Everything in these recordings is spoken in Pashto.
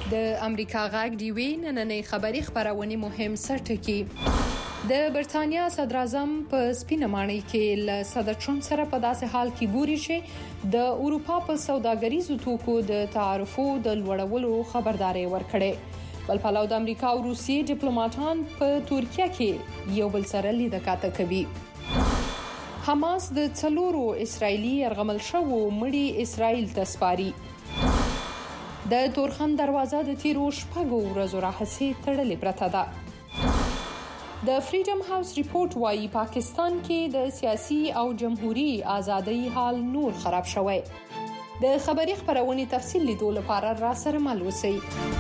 د امریکا غاګ دی وی نننۍ خبری خبرونه مهم سرټکی د برتانیا صدر اعظم په سپینه ماڼۍ کې له صدر ټرمپ سره په داسې حال کې ګوري چې د اروپا په سوداګریزو توکو د تعرفو د لوړولو خبرداري ورکړي. بل پلو د امریکا او روسیې ډیپلوماټان په ترکیه کې یو بل سره لیدکاته کوي. حماس د څلورو اسرایلی يرغمل شوو مړي اسرائیل ته سپاري. د تورخم دروازه د تیرو شپږو ورځو راهیسې تړلې پرته ده. د فریډم هاوس ریپورت وايي پاکستان کې د سیاسي او جمهوریت ازادۍ حال نور خراب شوی. د خبری خبرونه تفصیل لیدو لپاره را سره مل اوسئ.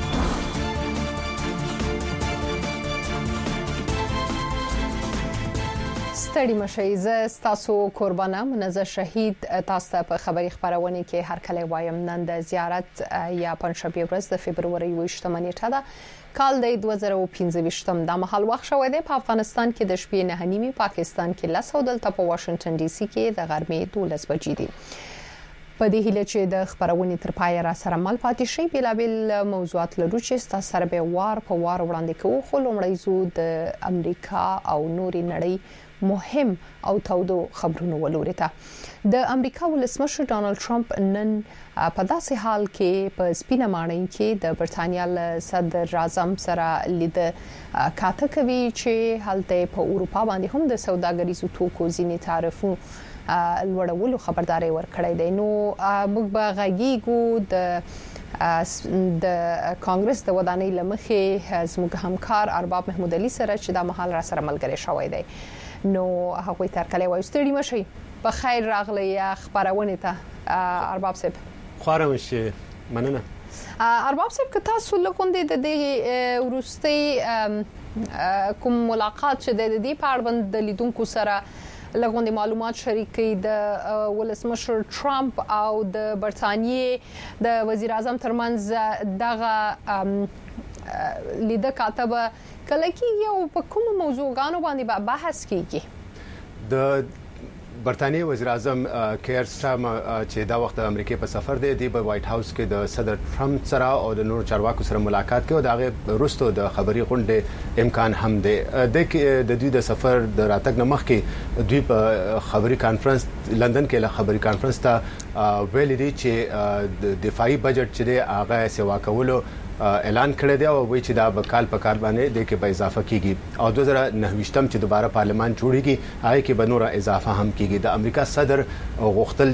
ستړي مشئ زه تاسو قربانه منزه شهید تاسو ته په خبری خبرونه کې هر کله وایم نن د زیارت یا پنځشنبه ورځ د فبرवरी 28 نیټه ده کال د 2015 د مهال وخت شوې ده په افغانستان کې د شپې 9:30 پاکستان کې لسو دلته په واشنگټن ډي سي کې د غرمې 12 بجې دي. په دې هیله چې د خبرونه تر پای را سره مل پاتې شي بلابل موضوعات لرو چې تاسو سره به وار په وار وړاندې کوو خو لومړی زو د امریکا او نوري نړۍ مهم او تودو خبرونه ولورته. د امریکا ولسمشر ډانلډ ټرمپ نن په داسې حال کې په سپینه ماڼۍ کې د برتانیا صدر اعظم سره لید کاته کوي چې هلته په اروپا باندې هم د سوداګریزو توکو ځینې تعرفو لوړولو خبرداري ورکړی دی. نو موږ به غږیږو د کانګرس د ودانۍ لمخې زموږ همکار ارباب محمود علي سره چې د محل را سره ملګری شوی دی. نو هغه تر کله وایي ستړي مشي په خیر راغلی خبرونه ته ارباب صاحب خواره مشي مننه. ارباب صاحب که تاسو لکوندې د دې ورستي کوم ملاقات چې د دې په اړه د لیدونکو سره لغوندي معلومات شریکي د ولسمشر ټرمپ او د برتانیې د وزیر اعظم ترمنځ دغه لیده کاتبه کله کې یو په کوم موضوعګانو باندې بحث کیږي. د برتانیې وزیر اعظم کیر سټارمر چې دا وخت د امریکا په سفر دی په وایټ هاوس کې د صدر ټرمپ سره او د نور چارواکو سره ملاقات کوي او دغه وروسته د خبري غونډې امکان هم دی. د دوی د سفر د راتګ نه مخکې دوی په خبري کانفرنس لندن کې له خبري کانفرنس ته ویل دي چې د دفاعي بجټ چې دی هغه سیوا کولو اعلان کړی دی او وایي چې دا به کال په کال باندې د کې به اضافه کیږي او 2029 چې دوباره پارلمان جوړیږي هغه کې به نور اضافه هم کیږي. د امریکا صدر غوښتل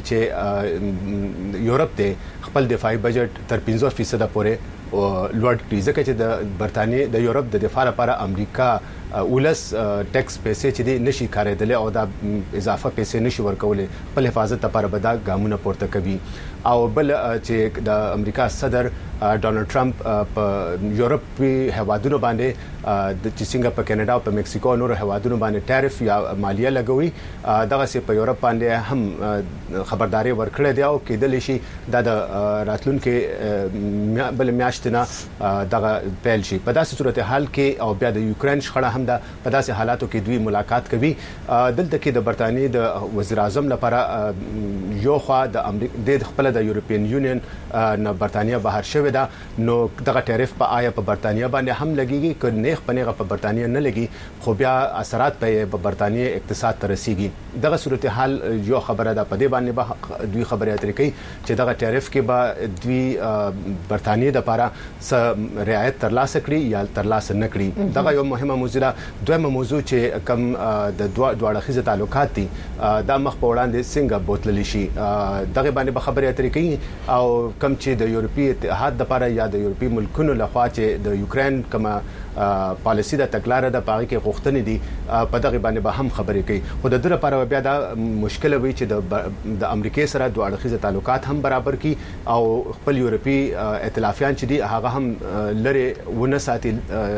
چې یورپ ته خپل دفاعي بجټ تر 15% پورې لوړ کړي ځکه چې د برتانیې د یورپ د دفاع لپاره امریکا ولس ټیکس پیسې چې دي نشي کارېدل او دا اضافه پیسې نشي ورکولې په حفاظت لپاره به دا ګامونه پورته کوي. او بل چې د امریکا صدر ډانلډ ټرمپ په یورپي هوادونو باندې د څنګه په کینیډا او په میکسیکو او نور هوادونو باندې ټیرف یا مالیه لګوي دغه سي په یورپ باندې هم خبرداري ورکړه دی او کېدل شي د راتلونکو بل میاشتنه دغه پیل شي. په داسې صورتحال کې او بیا د یوکرين شخړه هم د په داسې حالاتو کې دوی ملاقات کوي. دلته کې د برتانیې د وزیر اعظم لپاره یو خوا د امریکا د خپل د یورپین یونین نه برتانیې بهر شوې ده نو دغه ټیرف په آیا په برتانیې باندې هم لګيږي که نه خپنهغه په برتانیې نه لګي خو بیا اثرات په برتانیې اقتصاد ته رسیږي. دغه صورتحال یو خبره ده په دې باندې دوی خبرې اترې کوي چې دغه ټیرف کې به دوی برتانیې د لپاره رعایت ترلاسه کړي یا ترلاسه نه کړي. دغه یو مهمه موضوع ده. دویمه موضوع چې کم د دوه اړخیزه تعلقات دي دا مخ په وړاندې څنګه بوتللی شي دغه باندې به خبرې اترې کوي او کم چې د یورپی اتحاد لپاره یا د یورپی ملکونو لخوا چې د یوکرين کما پالیسی د تګلارې د پاغي کې غوښتنې دي په دغه باندې به هم خبرې کوي. خو د دغه لپاره بیا دا مشکل وي چې د امریکا سره دوه اړخیزه تعلقات هم برابر کی او خپل یورپی ائتلافیان چې دي هغه هم لري ونه ساتي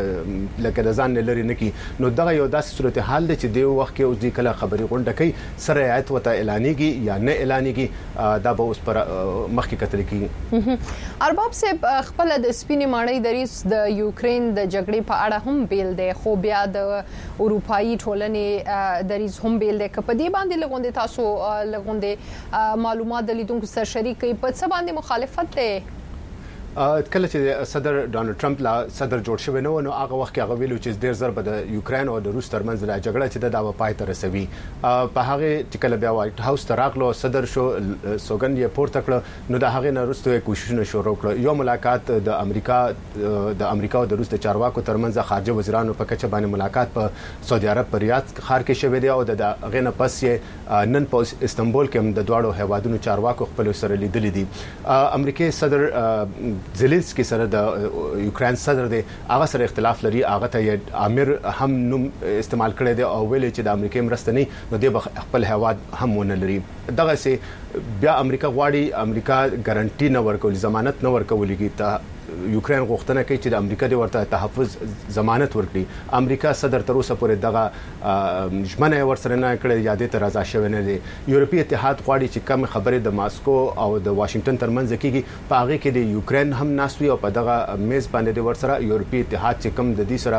لکه د ځان لري نه کی. نو دغه یو داسې صورتحال دی چې د وخت کې اوس د کله خبري غونډه کوي سره رعایت وته اعلانېږي یا نه اعلانېږي دا به اوس پر مخکې کتل کیږي. ارباب صاحب خپل د سپینې ماڼۍ دریس د یوکرين د جګړې په اړه هم بیل دی خو بیا د اروپאי ټولنې دریس هم بیل دی. په دې باندې لغوندې تاسو لغوندې معلومات د لیدونکو سره شریک کړئ په څه باندې مخالفت دی؟ کله چې صدر ډونالد ټرمپ لا صدر جوړ شوی نو هغه وخت هغه ویلو چې ډیر ضرب د یوکرين او د روس ترمنځ د جګړه چې د پای ته رسوي په هغه چې کله بیا وایټ هاوس ته راغلو صدر شو سوګند یې پورته کړ نو د هغه نه وروسته کوششونه شروع کړ یو ملاقات د امریکا او د روس د چارواکو ترمنځ خارجه وزیرانو په کچه باندې ملاقات په سعودي عرب په ریاض ښار کې شوه دی او د غنه پس یې نن په استنبول کې د دواړو هیوادونو چارواکو خپل سره لیدل دي امریکای صدر زيلنسکي سره د یوکرين صدر دی هغه سره اختلاف لري هغه ته امیر هم نوم استعمال کړی دی او ویل چې د امریکای مرسته نه نو د خپل هواد هم ونه لري دغه سي بیا امریکا غواړي امریکا ګارانټي نه ورکول ضمانت نه ورکولږي ته یوکرين غوښتنه کوي چې د امریکا د ورته تحفظ ضمانت ورکړي امریکا صدر تر اوسه پورې دغه ژمنه ورسره نه کړې یادې ته راځي شوی نه دی یورپی اتحاد غواړي چې کم خبره د ماسکو او د واشنگټن ترمنځ کېږي په هغه کې د یوکرين هم ناسوي او په دغه میز باندې د ورسره یورپی اتحاد چې کم د دې سره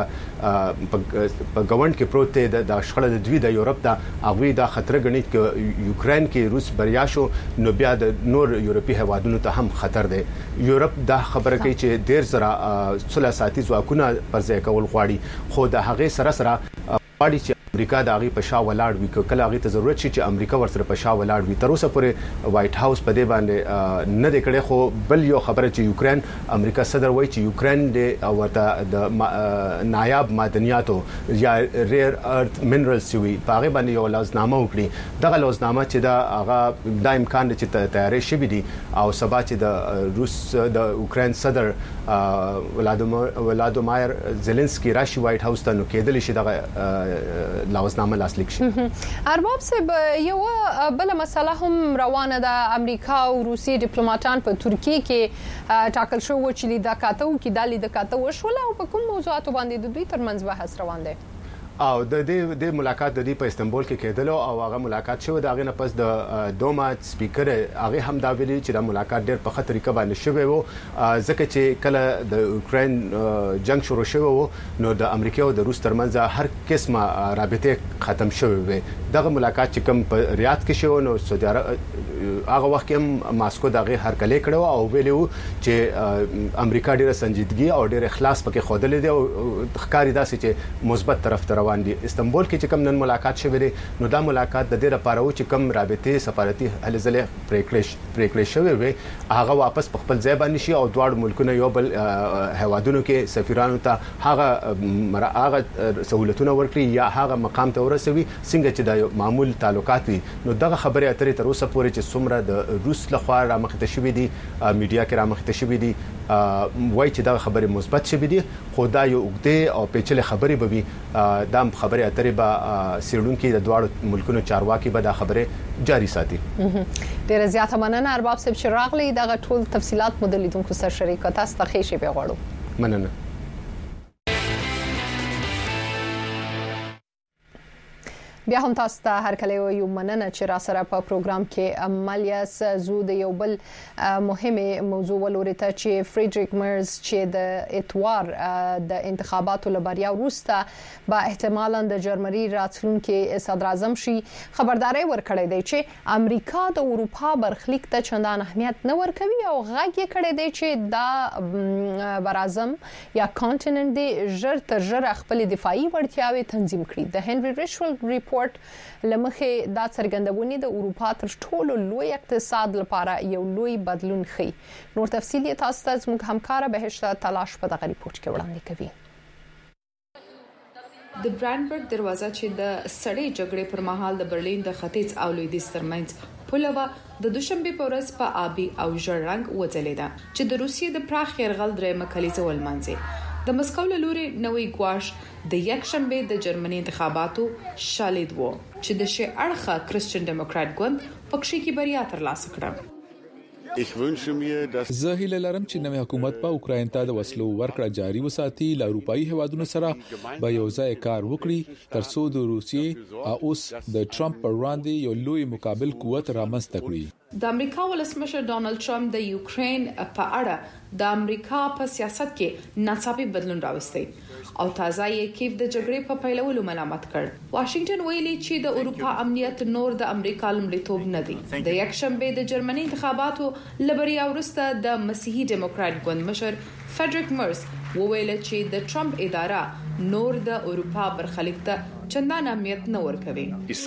په ګوند کې پروت دی د شخړه د دوی د یورپ د هغه د خطر غني کې یوکرين کې روس بریا شو نو بیا د نور یورپی هوادونو ته هم خطر دی یورپ دا خبره کوي چې ډیر زره صلح ساتي ځواکونه پر ځای کول غواړي خو د هغه سره غواړي چې امریکا د هغه په شا ولاړ وي کله هغه ته ضرورت شي چې امریکا ورسره په شا ولاړ وي تر اوسه پورې وایټ هاوس په دې باندې نه دی کړی خو بل یو خبره چې یوکرين امریکا صدر وایي چې یوکرين د ورته د نایاب معدنیاتو یا ریر ارث منرالز وي په هغه باندې یو لازمنامه وکړي دغه لازمنامه چې دا هغه د امکان چې تیاری شوی دي او سبا چې د روس د یوکرين صدر ولادیمیر زيلنسکي راشي وایټ هاوس ته نو کېدل شي دغه لازمنامه لاسلیک شي ارباب صاحب یو بل مسله هم روانه ده امریکا او روسي ډیپلوماټان په ترکیه کې ټاکل شو چې لیدکاتو کې د لیدکاتو شول او په کوم موضوعاتو باندې د دوی ترمنځ بحث روان دی او د ملاقات د دې په استنبول کې کېدل او هغه ملاقات شو دا غنه پس د دوما سپیکر هغه هم دا ویلي چې دا ملاقات ډېر په خطر کې باندې شوی وو ځکه چې کله د یوکرين جنگ شروع شوی وو نو د امریکا او د روس ترمنځ هر قسمه رابطه ختم شوی وي دغه ملاقات چې کوم په ریاض کې شو نو سعودي عرب هغه وخت هم ماسکو دغه هرکلی کړو او ویلو چې امریکا ډېر سنجیدګي او ډېر اخلاص پکې خوده دي او ښکاری داسې چې مثبت طرف ته روان دي استنبول کې چې کوم نن ملاقات شوه دي نو دا ملاقات د دې لپاره و چې کوم رابطه سفارتي هلې ځلې پریکړې شوه وي هغه واپس په خپل ځای باندې شي او دواړو ملکونو یو بل هوادونو کې سفیرانو ته هغه سہولتونه ورکړي یا هغه مقام ته ورسوي څنګه چې د معمول تعلقات وي نو دغه خبره اترې تر اوسه پورې چې څومره د روس لخوا را مخته شوې دي میډیا کې را مخته شوې دي وایي چې دا خبره مثبت شوې دي خو دا یو وګړي او پیچلې خبرې به وي دا خبره اترې به سیرونکو د دواړو ملکونو چارواکي به دا خبره جاری ساتي ډېر زیاته مننه ارباب صاحب چې راغلي دا ټول تفصيلات مو د لیدونکو سره شریک تاسو ته ښه شي به غواړو مننه بیا هم تاسو ته هر کله یو مننه چې را سره په پروګرام کې عملیاس زود یو بل مهمه موضوع ولورته چې فریډریک مرز چې د اتوار د انتخاباتو لپاره وروسته با احتمالاً د جرمني راتلونکي صدر اعظم شي خبرداري ورکړې دی چې امریکا د اروپا برخلیک ته چندان اهمیت نه ورکوي او غږ یې کړی دی چې دا برازم یا کانټیننت دی ژر تر ژره خپل دفاعي وړتیاوې تنظیم کړي د هنري ریچولډ ریپورت لمخه دا څرګندونې د اروپا تر ټولو لوی اقتصاد لپاره یو لوی بدلون ښيي نور تفصیل تاسو ته زموږ همکار بهشته تلاش په دغه ریپورت کې وړاندې کوي د برانډبرګ دروازه چې د سړې جګړې پر مهال د برلین د ختیځ او لویدیځ ترمنځ پوله د دوشنبه په ورځ په آبي او ژړ رنګ وځلیده چې د روسیې د پراخ يرغل درېمه کلیزه ولمنځي د مسکو له لوري نوې ګواښ د یک شنبه د جرمني انتخاباتو شالید وو چې د شي اړخه کریسچن ډیموکرات ګوند پکښې کې بریا ترلاسه کړه زه هیله لرم چې نوې حکومت په اوکراین ته د وسلو ورکړه جاري وساتي له اروپאי هوادونو سره به یو ځای کار وکړي ترڅو د روسیې اوس د ټرمپ پر وړاندې یو لوی مقابل قوت رامنځته کړي د امریکا ولسمشر ډونالد ټرمپ د یوکرين په اړه د امریکا په سیاست کې ناڅاپي بدلون راوستي او تازه یې کیف د جګړې په پیلولو ملامت کړ. واشنگټن ویلي چې د اروپا امنیت نور د امریکا لومړیتوب نه دی. د یکشنبه د جرمني انتخاباتو لبریا ورسته د مسیحي دیموکرات ګوند مشر فریډریک مرز وویل چې د ټرمپ اداره نور د اروپا برخلیک ته چندان اهمیت نه ورکوي.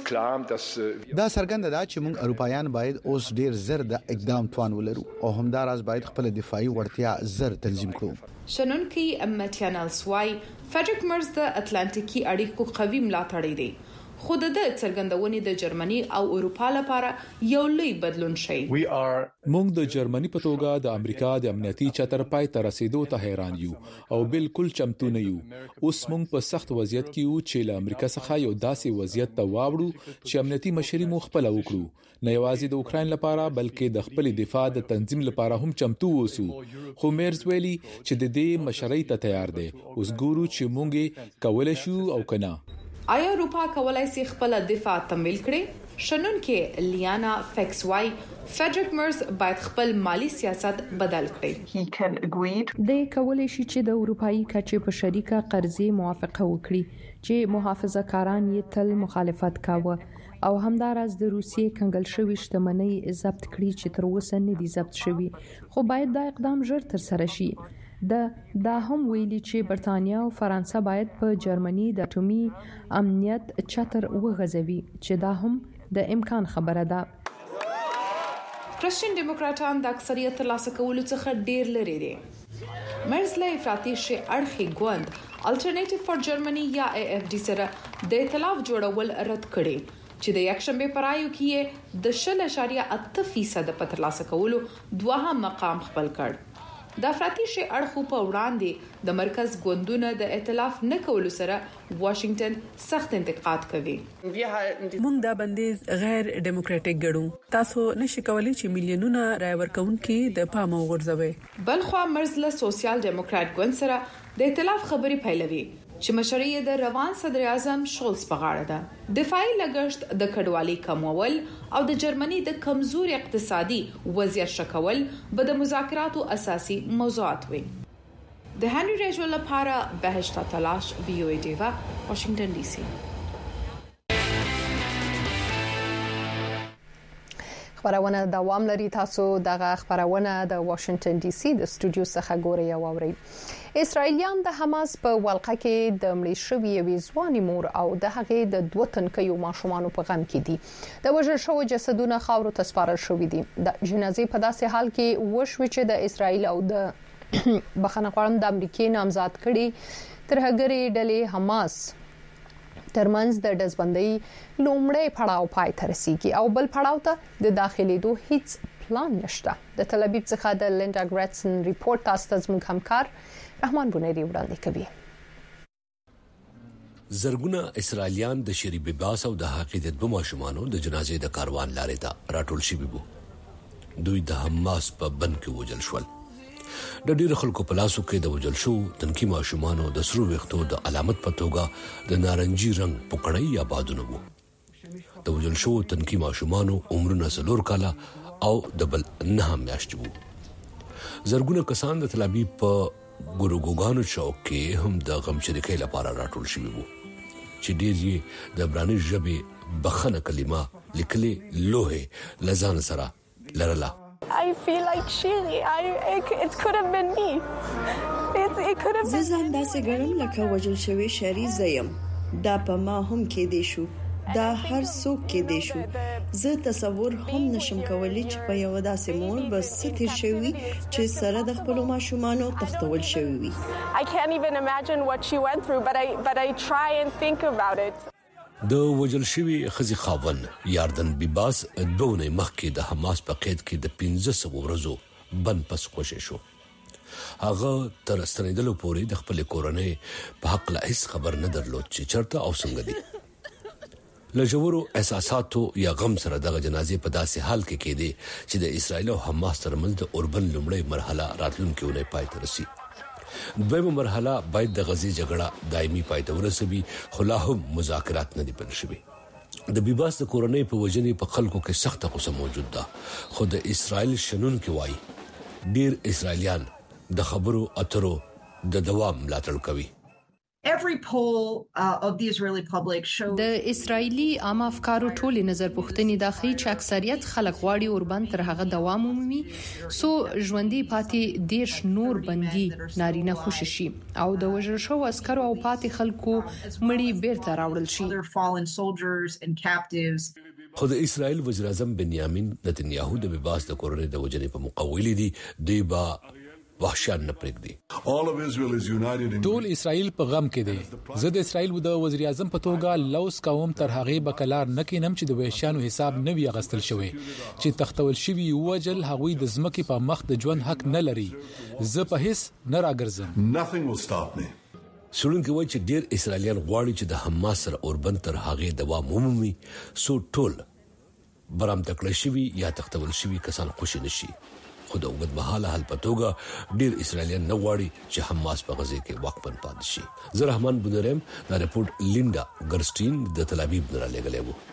دا څرګنده ده چې موږ اروپایان باید اوس ډیر زر د اقدام توان ولرو او همداراز باید خپل دفاعي وړتیا زر تنظیم کړو. شنونکي ماتیانل سوای فریډریک مرز د اتلانتیکي اړیکو قوي ملاتړی دی. خو د څرګندونې د جرمني او اروپا لپاره یو لوی بدلون شي. موږ د جرمني په توګه د امریکا د امنیتي چتر پای ته رسیدو ته حیران یو او بالکل چمتو نه یو. اوس موږ په سخت وضعیت کې یو چې له امریکا څخه یو داسې وضعیت ته واوړو چې امنیتي مشري مو خپل وکړو، نه یوازې د اوکرين لپاره بلکې د خپل دفاع د تنظیم لپاره هم چمتو اوسو. خو میرز ویلي چې د دې مشرۍ ته تیار دی. اوس ګورو چې موږ کولای شو او کنه. آیا اروپا کولای شي خپل دفاع تمویل کړي؟ شنونکي لیانا فیکس وای فریډریک مرز باید خپل مالی سیاست بدل کړي. د کولای شي چې د اروپאי کچې په شریکه قرضې موافقه وکړي چې محافظه کاران یې تل مخالفت کاوه او همداراز د روسیې کنګل شوی شتمنۍ ضبط کړي چې تر اوسه نه دي ضبط شوی. خو باید دا اقدام ژر تر سره شي. دا هم ویلي چې برتانیا او فرانسه باید په جرمني د اټومي امنیت چتر وغځوي چې دا هم د امکان خبره ده. کرسچین دیموکراتان د اکثریت ترلاسه کولو څخه ډیر لري دي. مرز له افراطي شي اړخي ګوند الټرنیټیو فار جرمني یا AFD سره د ائتلاف جوړول رد کړي چې د یکشنبه پرایو کې د 0.8% په ترلاسه کولو دوهم مقام خپل کړ. د افراطي شي اړخو په وړاندې د مرکز ګوندونو د ائتلاف نه کولو سره واشنگټن سخت انتقاد کوي. موږ دا بندیز غیر دیموکراتیک ګڼو. تاسو نشئ کولی چې میلیونونه رای ورکوونکي د پامه وغورځوي. بلخوا مرز له سوسیال دیموکرات ګوند سره د ائتلاف خبري پیلوي چې مشري د روان صدر اعظم شولز په غاړه ده. دفاعي لګښت د کډوالۍ کمول او د جرمني د کمزوري اقتصادي وضعیت شکول به د مذاکراتو اساسي موضوعات وي. د هنري ریجول لپاره بهشته تلاش VOA دیوا واشنگټن DC. خبرونه دوام لري. تاسو دغه خبرونه د واشنگټن DC د استودیو څخه ګورئ او اورئ. اسرائیلیان د حماس په ولقه کې د مړي شوی یوې ځوانې مور او د هغې د 2 تنکیو ماشومان په غم کې دي. د وژل شوو جسدونه خاورو ته سپارل شوې دي. د جنازې په داسې حال کې وشوي چې د اسرائیل او د بخښنه غواړم د امریکای نامزد کړي ترهګري ډلې حماس ترمنځ د دزبندۍ لومړی پړاو پای ته رسیدي او بل پړاو ته د داخليدو هیڅ پلان نشته. د تل ابیب څخه د لینډا ګریټسن ریپورت تاسو ته زموږ همکار رحمان بونیری وړاندې کوي. زرګونه اسرائیلیان د شری بباس او د حقیقت د ماشومانو د جنازې د کاروان لارې ته راټول شوي وو. دوی د حماس په بند کې وژل شول. د ډیرو خلکو په لاسو کې د وژل شو تنکي ماشومانو د سرو وختو د علامت په توګه د نارنجي رنگ پکړی یا بادونه وو. د وژل شو تنکي ماشومانو عمرونه 4 کاله او د بل 9 میاشتې وو. زرګونه کسان د تل ابیب په ګوروګوګانو چوک کې هم د غم شریکۍ لپاره راټول شوي وو چې ډېر یې د عبراني ژبې بخښنه کلمه لیکلې لوحې لزان سره لرله. I feel like Shiri. It could have been me. It could have been. زه ځان داسې ګڼم لکه وژل شوی شری زیم. دا په ما هم کې دی شو. دا هر څوک کې دی شو. زه تصور هم نشم کولی چې په یو داسې مور بس ستیر شوی چې سره د خپل ماشومانو تختول شوی وي. I can't even imagine what she went through, but I try and think about it. د وژل شوی خزي خاون یاردن بیباس دونه مخکې د حماس په قید کې د 15 ورځو بند پس خوشې شو. هغه تر ستنیدلو پورې د خپل کورنۍ په حق لا هیڅ خبر نه درلود چې چرته او څنګه دي. لجورو احساساتو یا غم سره دغه جنازې په داسې حال کې کېدي چې د اسرائیل او حماس ترمنځ د اوربن لومړی مرحله راتلونکي ونې پای ته رسي. دویمه مرحله باید د غزي جګړه دایمي پای ته ورسوي خو لا هم مذاکرات نه دي پیل شوي. د بیباس د کورنۍ په وجنې په خلکو کې سخته غوسه موجود ده خو د اسرائیل شنونکي وایي ډیر اسرائیلیان د خبرو اترو د دوام ملاتړ کوي. Every poll of the Israeli public shows د اسرایلی عام افکارو ټولې نظر پوښتنې دا ښيي چې اکثریت خلک غواړي اوربند تر هغه دوام ومومي سو ژوندۍ پاتې دیش نور بندي نارینه خوشي شي او د وژل شو عسکرو او پاتې خلکو مړي بیرته راوړل شي. خو د اسرائیل وزیر اعظم بنیامین نتنیاهو د بباس د کورنۍ د وجنې په مقابل دي دوی با وحشت نه پرېږدي. ټول اسرائیل په غم کې دي. زه د اسرائیل د وزیر اعظم په توګه لوس کوم تر هغه بکلار نه کینم چې د وحشیانو حساب نه وی غستل شوی چې تختول شوی وجل هغوی د ځمکې په مخ د ژوند حق نه لري. زه په هیڅ نه راګرځم. سړونکو وایي چې ډیر اسرائیلیان غواړي چې د حماس سره اوربند تر هغه دوام ومومي سو ټول برام تکړه شوی یا تختول شوی کسان خوشی نشي. خو د وګړو مهاله حل پتوګه ډیر اسرائیلیان نه غواړي چې حماس په غزه کې واکمن پاتې شي. زه رحمان بنرم دا رپورت لیندا ګرسټین د تل ابیب نه لګلې وو.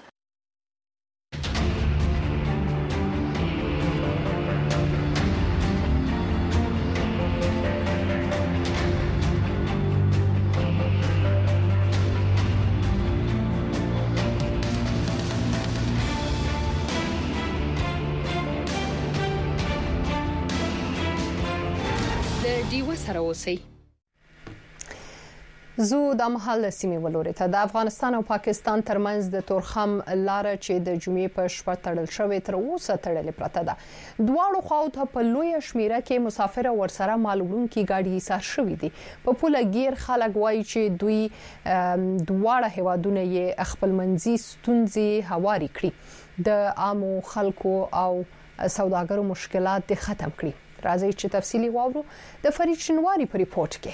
زو د محل سیمې ولوري ته د افغانستان او پاکستان ترمنځ د تورخم لار چې د جمعې په شپه تړل شوې تر اوسه تړلې پرته ده. دواړو خواو ته په لوی شمیره کې مسافر او ورسره مالوړونکي گاډي ایسار شوې دي. په پوله ګیر خلک وایي چې دوی دواړه هیوادونه یې خپل منځي ستونزې هواري کړي د عامو خلکو او سوداګرو مشکلات دې ختم کړي. راځي چې تفصیلی واورو د فرید شنواری په ریپورت کې.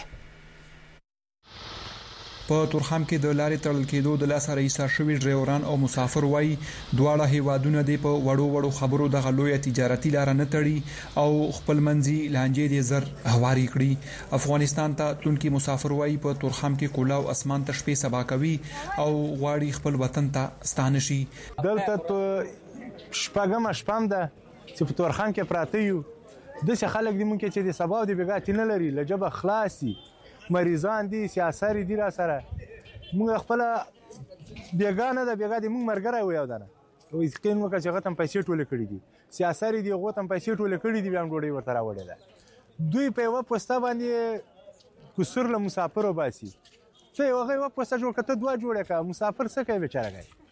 په تورخم کې د لارې تړل کېدو د لاسه ایسار شوي ډرایوران او مسافر وایي دواړه هیوادونه د په وړو خبرو د غلوې تجارتي لار نه تړي او خپل منځي لانجې د زر هواري کړي. افغانستان ته تونکي مسافر وایي په تورخم کې کولاو اسمان ته شپې سبا کوي او غواړي خپل وطن ته ستانه شي. دلته شپږم شپم ده چې په تورخم کې پراته یو د څه خلک دي مونږ چې د سبا د بیګات نه لري لجبه خلاصي مریضان دي سیاساري دي را سره مونږ خپل بیګانه د بیګا دي مونږ مرګره ویو دنه وې سکین مو چې غتم پیسې ټوله کړې دي سیاساري دي غوتم پیسې ټوله کړې دي بیا ډوډۍ ورته راوړل دوی په یو پوسټه باندې کوسر له مسافر وباسي څه یو غو پوسټه جوړ کته دوه جوړه کا مسافر څه کوي بیچاره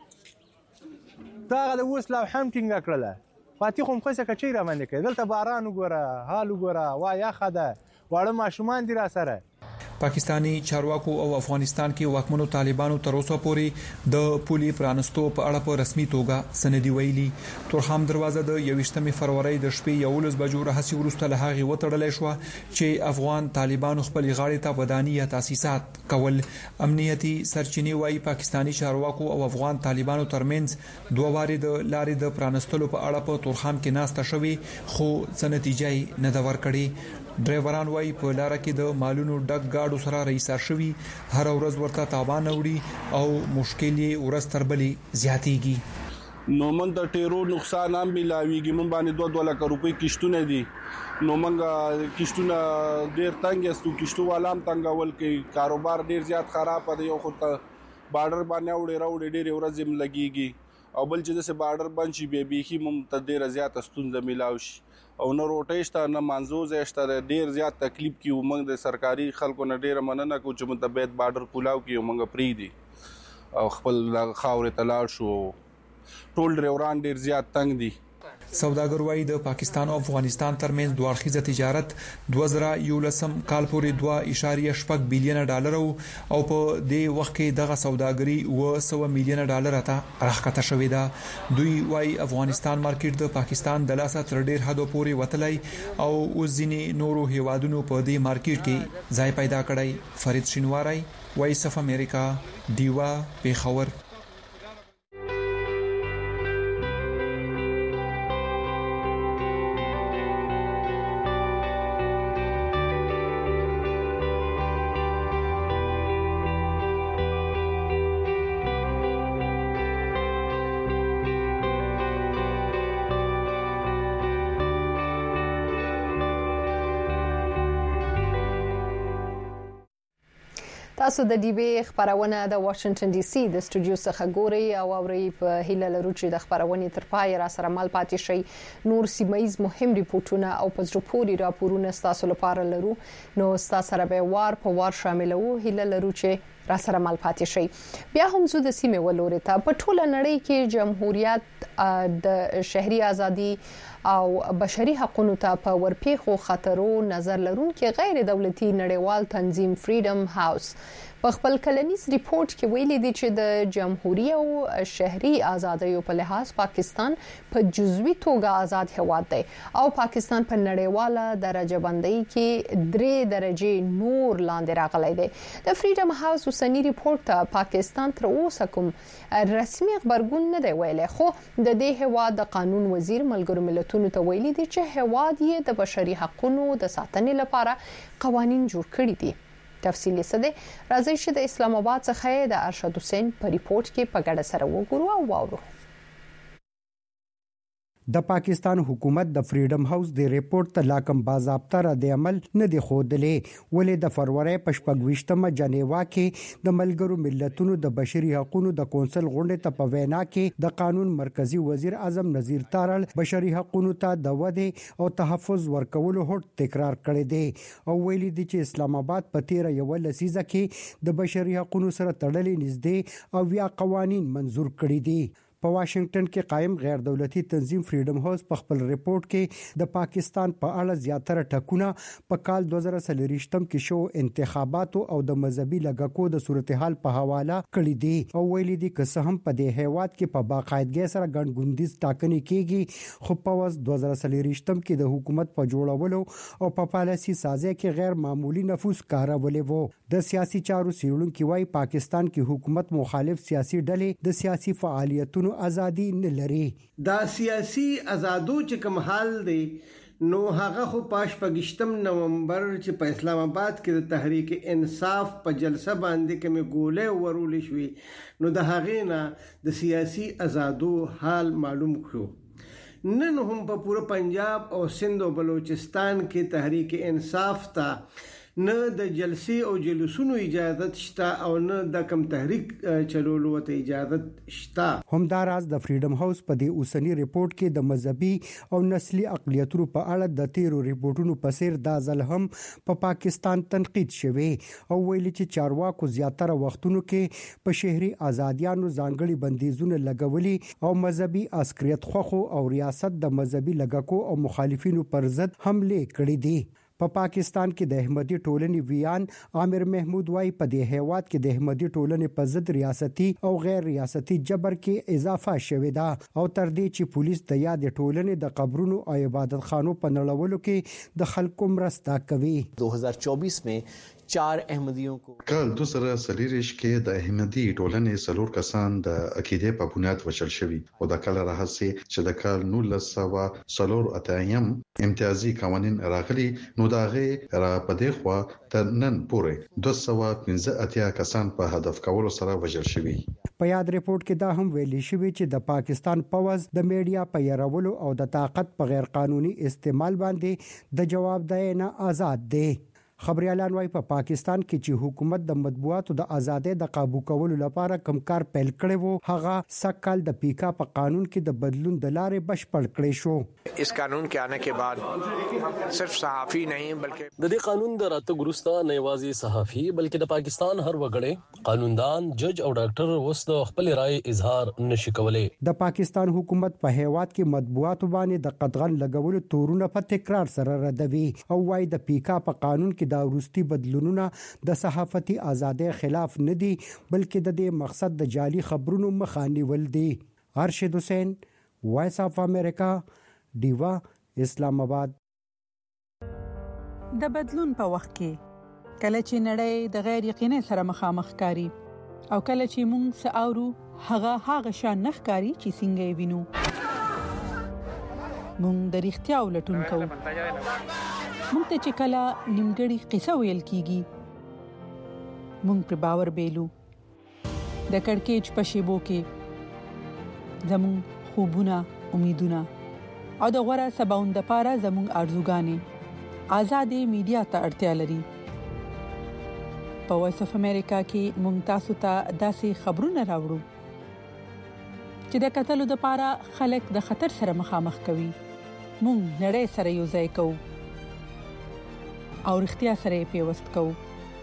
دا د وس لا هم ټینګ کړله فاتح هم خو څه کچې را باندې کوي دلته باران وګوره حال وګوره وا یا خده واړه ماشومان دي را سره. پاکستانی چارواکو او افغانستان کې واکمنو طالبانو تر اوسه پورې د پولي پرانستو په اړه په رسمي توګه سندې ویلي. تورخم دروازه د 28 فروری د شپې 11 بجو راهسي ورسته له هغه وټړلې شو چې افغان طالبانو خپل غاړې ته وداني تاسیسات کول. امنیتي سرچینې وايي پاکستانی چارواکو او افغان طالبانو ترمنځ دوه واري د لارې د پرانستلو په اړه په تورخم کې ناسته شوې خو څه نتیجه نه دا ورکړي. ډرایوران وايي په لار کې د مالونو ډک گاډو سره رئیسار شوی هر ورځ ورته تاوان وړي او مشکل یې ورځ تر بلې زیاتېږي. نو من د ټیرو نقصان هم ملاويږي من باندې 2 لک روپۍ کشتونه دي نو منګه کشتونه ډیر تنګ استو کشتو والام تنګول کې کاروبار ډیر زیات خراب دی یو خو بارډر باندې وړي ډیر ورځ هم لګيږي او بل چې د بارډر باندې به بيخي مم تدیر زیات استونزه ملاوي او نه روټي شته نه منځو زشته ډیر زیات تکلیف کیو موږ د سرکاري خلکو نه ډیر مننه کو چې متبعد بارډر کولاو کیو موږ پری دي او خپل خاورې تلاړ شو ټول ډرایوران ډیر زیات تنگ دي. سوداګر وايي د پاکستان او افغانستان ترمنځ دوه اړخیزه تجارت 2011 کال پورې 2.8 بلین ډالر او په دې وخت کې دغه سوداګري 100 میلیون ډالر ته راښکته شوې ده. دوی وايي افغانستان مارکیټ د پاکستان د لاسه تر ډیر حد پورې وتلای او ځینې نورو هیوادونو په دې مارکیټ کې ځای پیدا کړی. فرید شینواری وایس اف امریکا دیوا پیښور. تاسو د ډي بي خبرونه د واشنگټن ډي سي د سټوډیو څخه ګوري او اوري په هیله لرو چې د خبرونې تر پای را سره مال پاتې شي. نور سیمایز مهم ریپورتونه او پزړپوري راپورونه تاسو لپاره لرو نو تاسو سره به وار په وار شاملو هیله لرو چې را سره مال پاتې شي. بیا هم زو د سیمه ولوري ته په ټوله نړۍ کې جمهوریت د شهري ازادي او بشري حقوقو ته په ورپیخو خطرو نظر لرونکي غیر دولتي نړیوال تنظیم فریډم هاوس په خپل کلنیز ریپورت کې ویلي دي چې د جمهوریت او شهري ازادیو په لحاظ پاکستان په جزوي توګه آزاد هواد دی او پاکستان په نړیواله درجه بندۍ کې 3 درجه نور لاندې راغلی دی. د فریډم هاوس اوسنی ریپورت ته پاکستان تر اوسه کوم رسمي خبرګون نه دی ویلي خو د دې هواد د قانون وزیر ملګرو ملتونو ته ویلي دي چې هواد یې د بشري حقوقو د ساتنې لپاره قوانين جوړ کړي دي. تفصیلی څه دی راځي چې د اسلام آباد څخه د ارشد حسین په ریپورت کې په ګډه سره وګورو او واورو. د پاکستان حکومت د فریډم هاوس د ریپورت ته لاکم باضابطه را د عمل نه دی خودلې ولې د فروری په 28مه جنیوا کې د ملګرو ملتونو د بشري حقوقو د کونسل غونډې ته په وینا کې د قانون مرکزی وزیر اعظم نذیر تارړ بشري حقوقو ته د ودې او تحفظ ورکولو هټ تکرار کړی دی او ویلي دی چې اسلام آباد په 13 یو لسیزه کې د بشري حقوقو سره تړلې نږدې او یا قوانين منزور کړي دي. په واشنگټن کې قائم غیر دولتي تنظیم فریډم هاوس په خپل ریپورت کې د پاکستان په اړه زیاتره ټکونه په کال 2023 کې شو انتخاباتو او د مذهبي لګکو د صورتحال په حواله کړی دي او ویلي دي که څه هم په دې هیواد کې په باقاعدګۍ سره ګڼګوندیز ټاکنې کیږي خو په 2023 کې د حکومت په جوړولو او په پالیسي سازي کې غیر معمولی نفوذ کارولې وو. د سیاسي چارو څیړونکو وايي پاکستان کې حکومت مخالف سیاسي ډلې د سیاسي فعالیتونو ازادي نه لري. دا سیاسي ازادو چې کوم حال دی نو هغه خو پاش پګشتم نومبر چې په اسلام آباد کې د تحریک انصاف په جلسه باندې کومه ګولې ورول شوې نو د هغې نه د سیاسي ازادو حال معلوم شو. نن هم په پوره پنجاب او سند او بلوچستان کې تحریک انصاف ته نه د جلسې او جلوسونو اجازه شته او نه د کم تحریک چلولو ته اجازه شته. همداراز د فریډم هاوس په دې اوسنی ریپورت کې د مذهبي او نسلي اقلیتونو په اړه د تیرو ریپورتونو په څیر د ځل هم په پاکستان تنقید شوی او ویلي چې چارواکو زیاتره وختونو کې په شهري ازادیانو ځانګړي بندیزونه لګولي او مذهبي عسکریت خوخو او ریاست د مذهبي لګکو او مخالفینو پر ضد حمله کړې دي. په پاکستان کې د احمدي ټولنې ویان عامر محمود وايي په دې هیواد کې د احمدي ټولنې په ضد ریاستي او غیر ریاستي جبر کې اضافه شوې ده او تر دې چې پولیس د یاد ټولنې د قبرونو او عبادت خانو په نړولو کې د خلکو مرسته کوي. 2024 में 4 احمدیوں کو کال 2023 کې د احمدي ټولنې څلور کسان د عقیده په بنیاد وشل شوی او د کال راهسي چې د کال 1980 امتیازي قوانين راغلي نو داغه را پدې خوا تر نن پورې 215 کسان په هدف کولو سره وژل شوی. په یاد ریپورت کې دا هم ویلي شوی چې د پاکستان پوز د میډیا په يرولو او د طاقت په غیر قانوني استعمال باندې د جوابدهي نه آزاد دي. خبريالان وايي په پاکستان کې چې حکومت د مطبوعاتو د ازادۍ د قابو کولو لپاره کوم کار پیل کړی وو هغه سکهال د پیکا په قانون کې د بدلون د لارې بشپړ کړی شو. اس قانون के आने के बाद सिर्फ صحافي नहीं बल्कि د دې قانون د راتګ وروسته نه یوازې صحافي بلکې د پاکستان هر وګړی قانوندان جج او ډاکټر اوس د خپل رائے اظهار نشي کولای. د پاکستان حکومت په هیواد کې مطبوعاتو باندې د قدغن لګولو تورونه په تکرار سره ردوي او وايي د پیکا په قانون کې دا وروستي بدلونونه د صحافتي ازادۍ خلاف نه دي بلکې د دې مقصد د جعلي خبرونو مخه نیول دي. ارشد حسین وایس اف امریکا دیوا اسلام آباد. د بدلون په وخت کې کله چې نړۍ د غیر یقیني سره مخامخ کاری او کله چې موږ ساورو هغه شان نخکاری چې څنګه وینو موږ د اړتیا ولټون کوو. موږ ته چې کله نیمګړی قصه ویل کیږي موږ پر باور بیلو. د کڑکېچ په شیبو کې زموږ خوبونه امیدونه او د غوړه سباوند لپاره زموږ ارزوګانې آزادې میډیا ته اړتیا لري. په وایس اف امریکا کې مونږ تاسو ته داسې خبرونه راوړو چې د قتلو د پاره خلک د خطر سره مخامخ کوي. مونږ نړۍ سره یو ځای کوو او اړتیا سره پیوست کوو.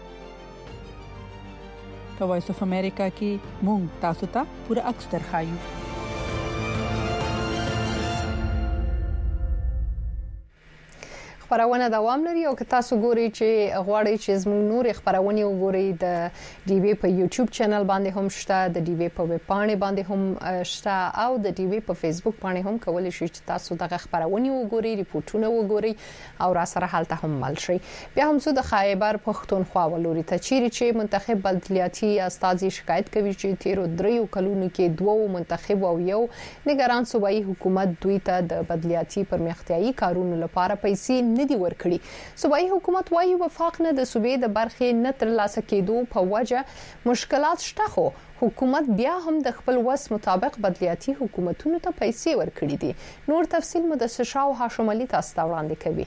په وایس اف امریکا کې مونږ تاسو ته پوره عکس درخایو. خبرونه دوام لري او که تاسو ګورئ چې غواړئ چې زموږ نور خبرونه وګورئ د ډي وی په یوټیوب چینل باندې هم شته، د ډي وی په ویب پاڼه باندې هم شته او د ډي وی په فیسبوک باندې هم کولای شئ چې تاسو دغه خبرونه وګورئ، ریپورتونه وګورئ او را سره حالت هم مل شي. بیا هم څو د خیبر پښتونخوا ولوري ته چیرې چې منتخب بلدیاتي استازي شکایت کوي چې تیرو 3 کلونو کې 2 منتخب او یو نگران صوبایي حکومت دوی ته د بلدیاتي پرمختیايي کارونو لپاره پیسې ندي ورکړي. صوبایي حکومت وايي وفاق نه د صوبې د برخې نه تر لاسه کېدو په وجه مشکلات شته، خو حکومت بیا هم د خپل وس مطابق بلدیاتي حکومتونو ته پیسې ورکړي دي. نور تفصیل مدثر شاه او هاشم علي تاسو ته وړاندې کوي.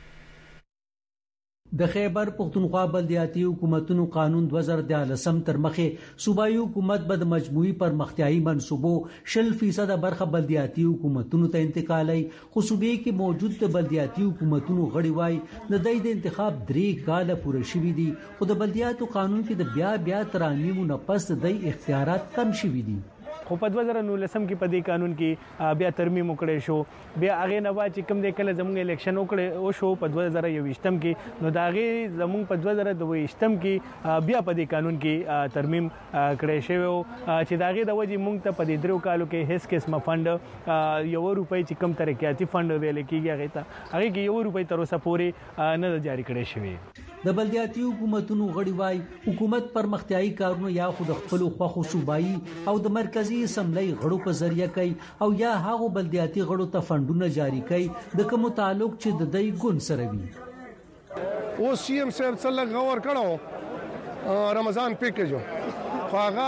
د خیبر پښتونخوا بلدیاتي حکومتونو قانون 2013 تر مخه صوبایي حکومت به د مجموعي پرمختیايي منصوبو 0% برخه بلدیاتي حکومتونو ته انتقالي. خو صوبې کې موجود د بلدیاتي حکومتونو غړي وای د دې انتخاب 3 کال پوره شوي دي، خو د بلدیاتو قانون کې د بیا ترانیمو نه پس د اختیارات کم شوي دي. خو په 2019 کې په دې قانون کې بیا ترمیم وکړې شو. بیا هغه نه وا چې کوم د کله زموږ الیکشن وکړې او شو په 2021 کې، نو دا هغه زموږ په 2022 کې بیا په دې قانون کې ترمیم کړې شو چې دا هغه د وجې مونږ ته په دې 3 کالو کې هیڅ قسمه فند یو روپۍ چې کم ترقیاتي فند ویل کېږي هغه کې یو روپۍ تر اوسه پورې نه جاری کړې شوی. د بلدیاتي حکومتونو غړي وای حکومت پرمختیايي کارونه یا خود خپل خوخو صوبایي او د مرکزی اسمبلی غړو په ذریعہ کوي او یا هغه بلدیاتي غړو ته فندونه جاری کوي د کوم تعلق چې د دې ګون سره وي. او سی ایم صاحب څلګ غور کړو رمضان پیکیج خواغه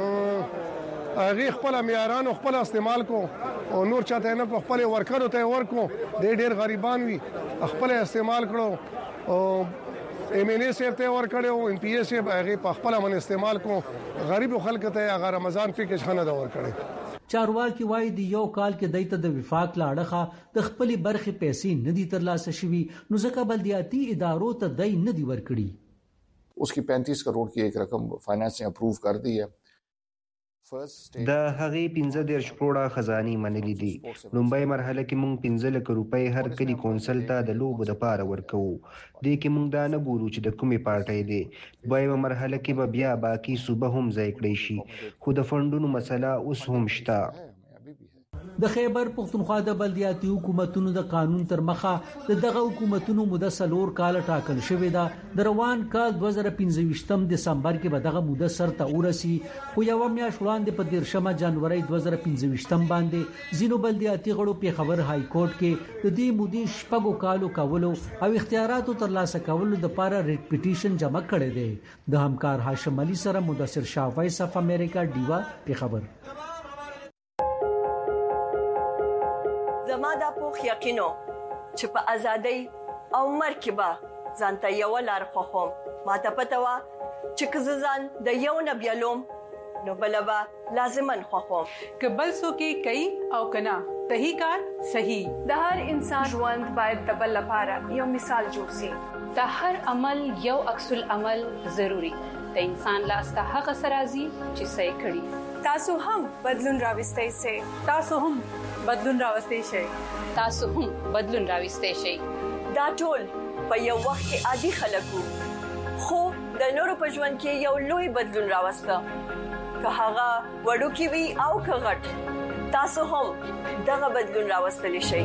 هغه خپل معیارانو خپل استعمال کو او نور چاته نه خپل ورکرو ته ورکو ډېر غریبان وي خپل استعمال کړو او ایم ان ای سیف ته ور کړو ام پی ایس هغه په خپل من استعمال کو غریب خلک ته هغه رمضان پیکیج خنه دا ور کړی. چارواکي وایي د یو کال کې دایته د وفاق لاړه د خپل برخه پیسې ندي ترلاسه شوي، نو ځکه بلدیاتي ادارو ته دای ندي ورکړي. उसकी 35 करोड़ की एक रकम फाइनेंस ने अप्रूव कर दी है. د هغې 15 کروڑه خزاني منلي دي. لومبۍ مرحله کې مونږ 15 لک روپۍ هر کلی کونسل ته د لوبو د پاره ورکو. دې کې مونږ دا نه ګورو چې د کومې پارټۍ دی. دویمه مرحله کې به بیا باقي صوبه هم ځای کړی شي، خو د فندونو مسله اوس هم شته. د خیبر پښتونخوا د بلدیاتي حکومتونو د قانون تر مخه دغه حکومتونو موده 4 کال ټاکل شوې ده. د روان کال 2025 دسمبر کې به دغه موده سر ته ورسي، خو یو میاشت وړاندې په 13 جنوري 2025 باندې زینو بلدیاتي غړو په خبر های کورټ کې د دې مودې شپږو کالو کولو او اختیاراتو ترلاسه کولو د لپاره ریټ پټیشن جمع کړي دي. د همکار هاشم علي سره مدثر شاه وایس اف امریکا ډیوا په خبر. زما دا پوخ یقینو چې په ازادۍ او مرکبه ځانته یو لار خوخم. ما ته پته وا چې کزان د یو نبیلوم نو بلبا لازمن خوخم که بل څوک کوي او کنا صحیح کار صحیح. د هر انسان ژوند باید د بل لپاره یو مثال جوړ شي. د هر عمل یو عکس العمل ضروری. د انسان لاس ته هغه سرازي چې صحیح کړي. تاسو هم بدلون راوستئ شئ. تاسو هم بدلون راوستئ شئ. تاسو هم بدلون راوستئ شئ. دا ټول په یو وخت کې عادي خلکو، خو د نورو په ژوند کې یو لوی بدلون راوسته. که هغه وړوکی وي او که غټ، تاسو هم دغه بدلون راوستلی شئ.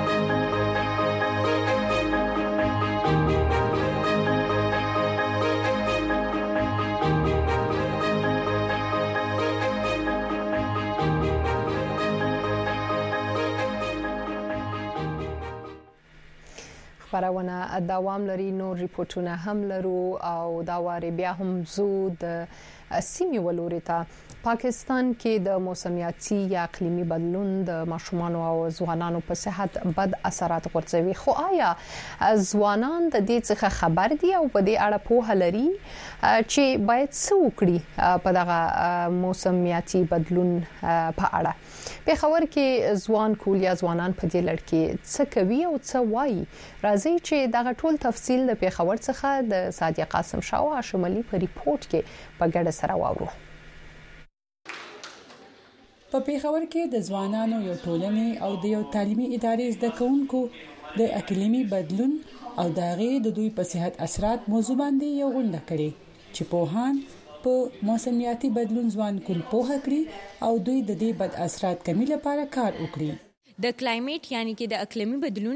خبرونه دوام لري، نور ریپورتونه هم لرو او دا واره بیا هم زو د سیمې ولوري ته پاکستان کې د موسمیاتي یا اقلیمي بدلون د ماشومان او ځوانانو په صحت بد اثرات غورځوي، خو آیا ځوانان د دې څخه خبر دي او په دې اړه پوهه لري چې باید څه وکړي په دغه موسمیاتي بدلون په اړه؟ پیښور کې ځوان کولیا ځوانان په دې لړ کې څه کوي او څه وایي؟ راځي چې دغه ټول تفصیل د پیښور څخه د سادیه قاسم شاه او هاشم علي په ریپورت کې په ګډه سره واورو. په پیښور کې د ځوانانو یو ټولنې او د یو تعلیمي ادارې زده کوونکو د اقلیمي بدلون او د دوی په صحت اثرات موضوع باندې یو غونډه کړې چې پوهان په موسمیاتي بدلون ځوان کول پوهه کړي او دوی د دې بد اثرات کمی لپاره کار وکړي. د کلایمیټ یعنی کې د اقلیمي بدلون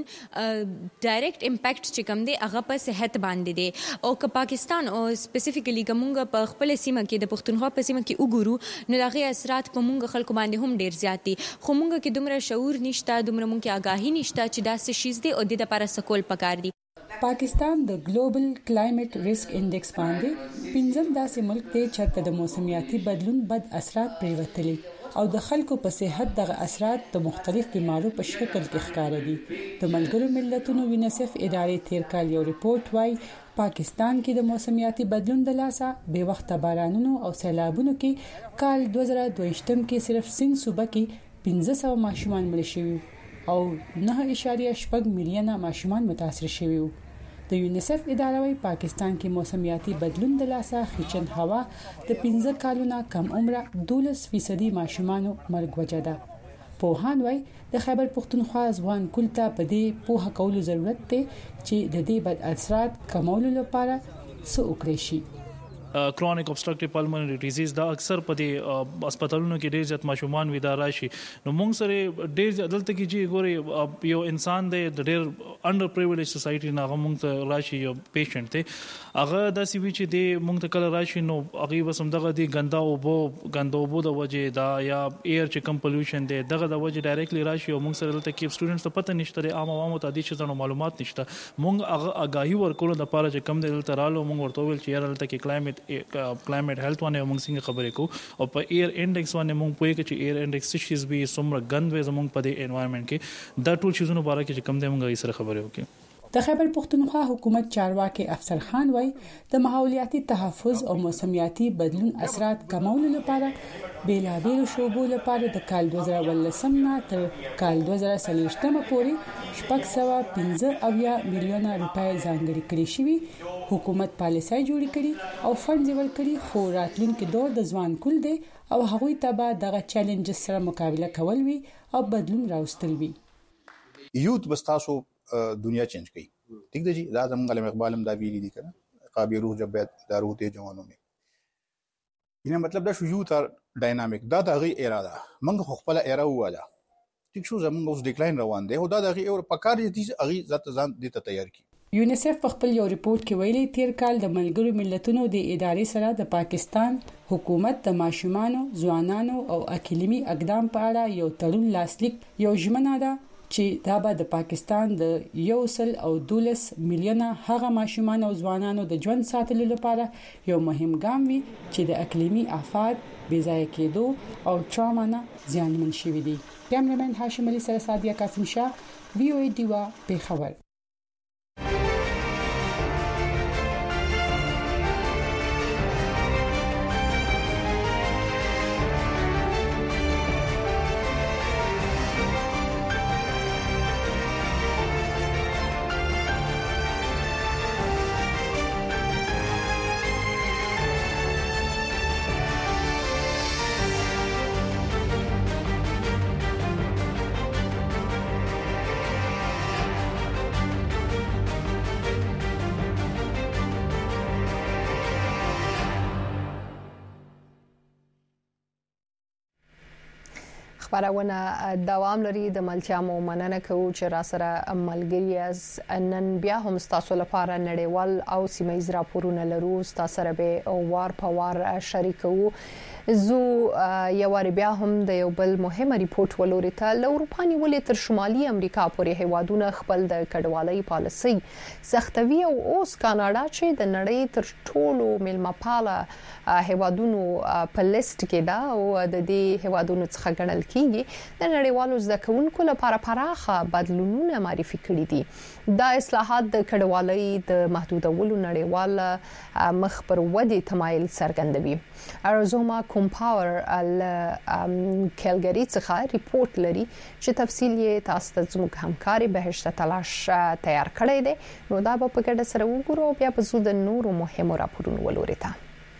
ډایرکټ امپیکټ چې کوم دی هغه په صحت باندې دی او که پاکستان او سپیسیفیکلی کومه په خپل سیمه کې د پښتونخوا په سیمه کې وګورو نو دغه اثرات په مونږ خلکو باندې هم ډیر زیات دي، خو مونږ کې دومره شعور نشته، دومره مونږ کې آگاهی نشته چې دا څه شی دی او د لپاره سکول پکار دي. پاکستان د ګلوبل کلایمیټ ریسک انډیکس باندې پنځم داسې ملک دی چې د موسمیاتي بدلون بد اثرات پریوتلي او د خلکو په صحت دغه اثرات د مختلف بیمارو په شکل کې ښکار دي. د ملګرو ملتونو یونیسف ادارې تیر کال یو ریپورت وايي پاکستان کې د موسمیاتي بدلون د لاسه به وخت بارانونو او سیلابونو کې کال 2022 کې صرف سند صوبه کې 1500 ماشومان مړ شوي او 9.8 میلیونه ماشومان متاثر شوي وو. د یونیسف اداره وايي پاکستان کې موسمیاتي بدلون د لاسه خچن هوا د 15 کالونو کم عمره 12% ماشومان مرګ وجه ده. پوهان وايي د خیبر پښتونخوا ځوان کول ته په دې پوهه کولو ضرورت دی چې د دې بد اثرات کمولو لپاره څه وکړي شي. کرونیک obstructive pulmonary disease دا اکثر په دې هسپتالونو کې ډېر زیات ماشومان ودا راشي. نو موږ سره ډېر دلته کې چې ګوري یو انسان دی د ډېر انډر پریویلیج سوسایټي نه هغه موږ ته راشي یو پیشنټ دی هغه د سی وی چې دی موږ ته کله راشي نو هغه وسم دغه دی ګندا اوبو د وجه دا یا ایر چې کم پولیوشن دی دغه د وجه ډایرکټلی راشي او موږ سره دلته کې سټوډنټس ته پته نشته عام عوامو ته د شي معلومات نشته. موږ هغه آگاهی ورکول د لپاره چې کم دلته رالو موږ ورته ویل چې دلته کې کلایمیټ هیلث باندې موږ څنګه خبرې کوو او په ایر انډیکس باندې موږ پوهیږو چې ایر انډیکس څه شي به څومره ګند وي زموږ په دې انوایرنمنت کې دا ټول شیزونه باره کې چې کم دی موږ یې سره خبرې وکړو. د خیبر پښتونخوا حکومت چارواکي افسر خان وايي د ماحولیاتي تحفظ او موسمیاتي بدلون اثرات کمولو لپاره بیلابیل شعبو لپاره د کال 2018 نه تر کال 2023 پورې 615 میلیونه روپۍ ځانګړي کړي شوي. حکومت پالیسۍ جوړې کړي او فند ورکړي خو راتلونکي دور د ځوان کول دی او هغوی ته به دغه چیلنجز سره مقابله کول وي او بدلون راوستل وي. یوت بس تاسو دنیا چینج کی ٹھیک ہے جی اعظم علم اقبال دا ویلی دي کنه قابل روح جب دا روح ته جوانو میں ینه مطلب دا شو یوت ار ډاینامیک دا د غي اراده منغه خپل اراده واله ټیک شو زموږ اوس ډیکلاین روان دی او دا د غي اور پکار دي اغي ذات ځان دي ته تیار کی. یونیسف په خپل یو ریپورت کې ویلي تیر کال د ملګرو ملتونو د ادارې سره د پاکستان حکومت د ماشومانو ځوانانو او اقلیمي اقدام په اړه یو تړون لاسلیک یو ژمنه ده چې دا به د پاکستان د 112 میلیونه هغه ماشومان او ځوانانو د ژوند ساتلو لپاره یو مهم ګام وي چې د اقلیمي آفات بې ځای کېدو او ټراما نه زیانمن شوي دي. کیمرمن هاشم علي سره سادیه قاسم شاه وی او ای ډیوا پیښور. خبرونه دوام لري. د ملتیا مو مننه کوو چې را سره ملګری از نن بیا هم تاسو لپاره نړیوال او سیمایي راپورونه لرو. تاسو سره به وار په وار شریکو. زو یوار بیا هم د یو بل مهمه ریپورت ولوري ته له اروپا نیولې تر شمالي امریکا پورې هیوادونه خپل د کډوالۍ پالیسي سختوي او اوس کاناډا چې د نړۍ تر ټولو ملمپاله هیوادونو په لیست کې دا او د دې هیوادونو څخه ګڼل کیږي د نړیوالو زده کوونکو لپاره پراخه بدلونونه معرفي کړي دي دا اصلاحات د کډوالۍ د محدودولو نړیوال مخ پر ودی تمایل څرګندوي ارزوما کومپاور کلګری څخه ریپورت لري چې تفصیل یې تاسو ته زموږ همکاري بهشته تلاش تیار کړی دی نو دا په ګډه سره وګورو بیا په زو د نورو مهمو راپورونو ولوري ته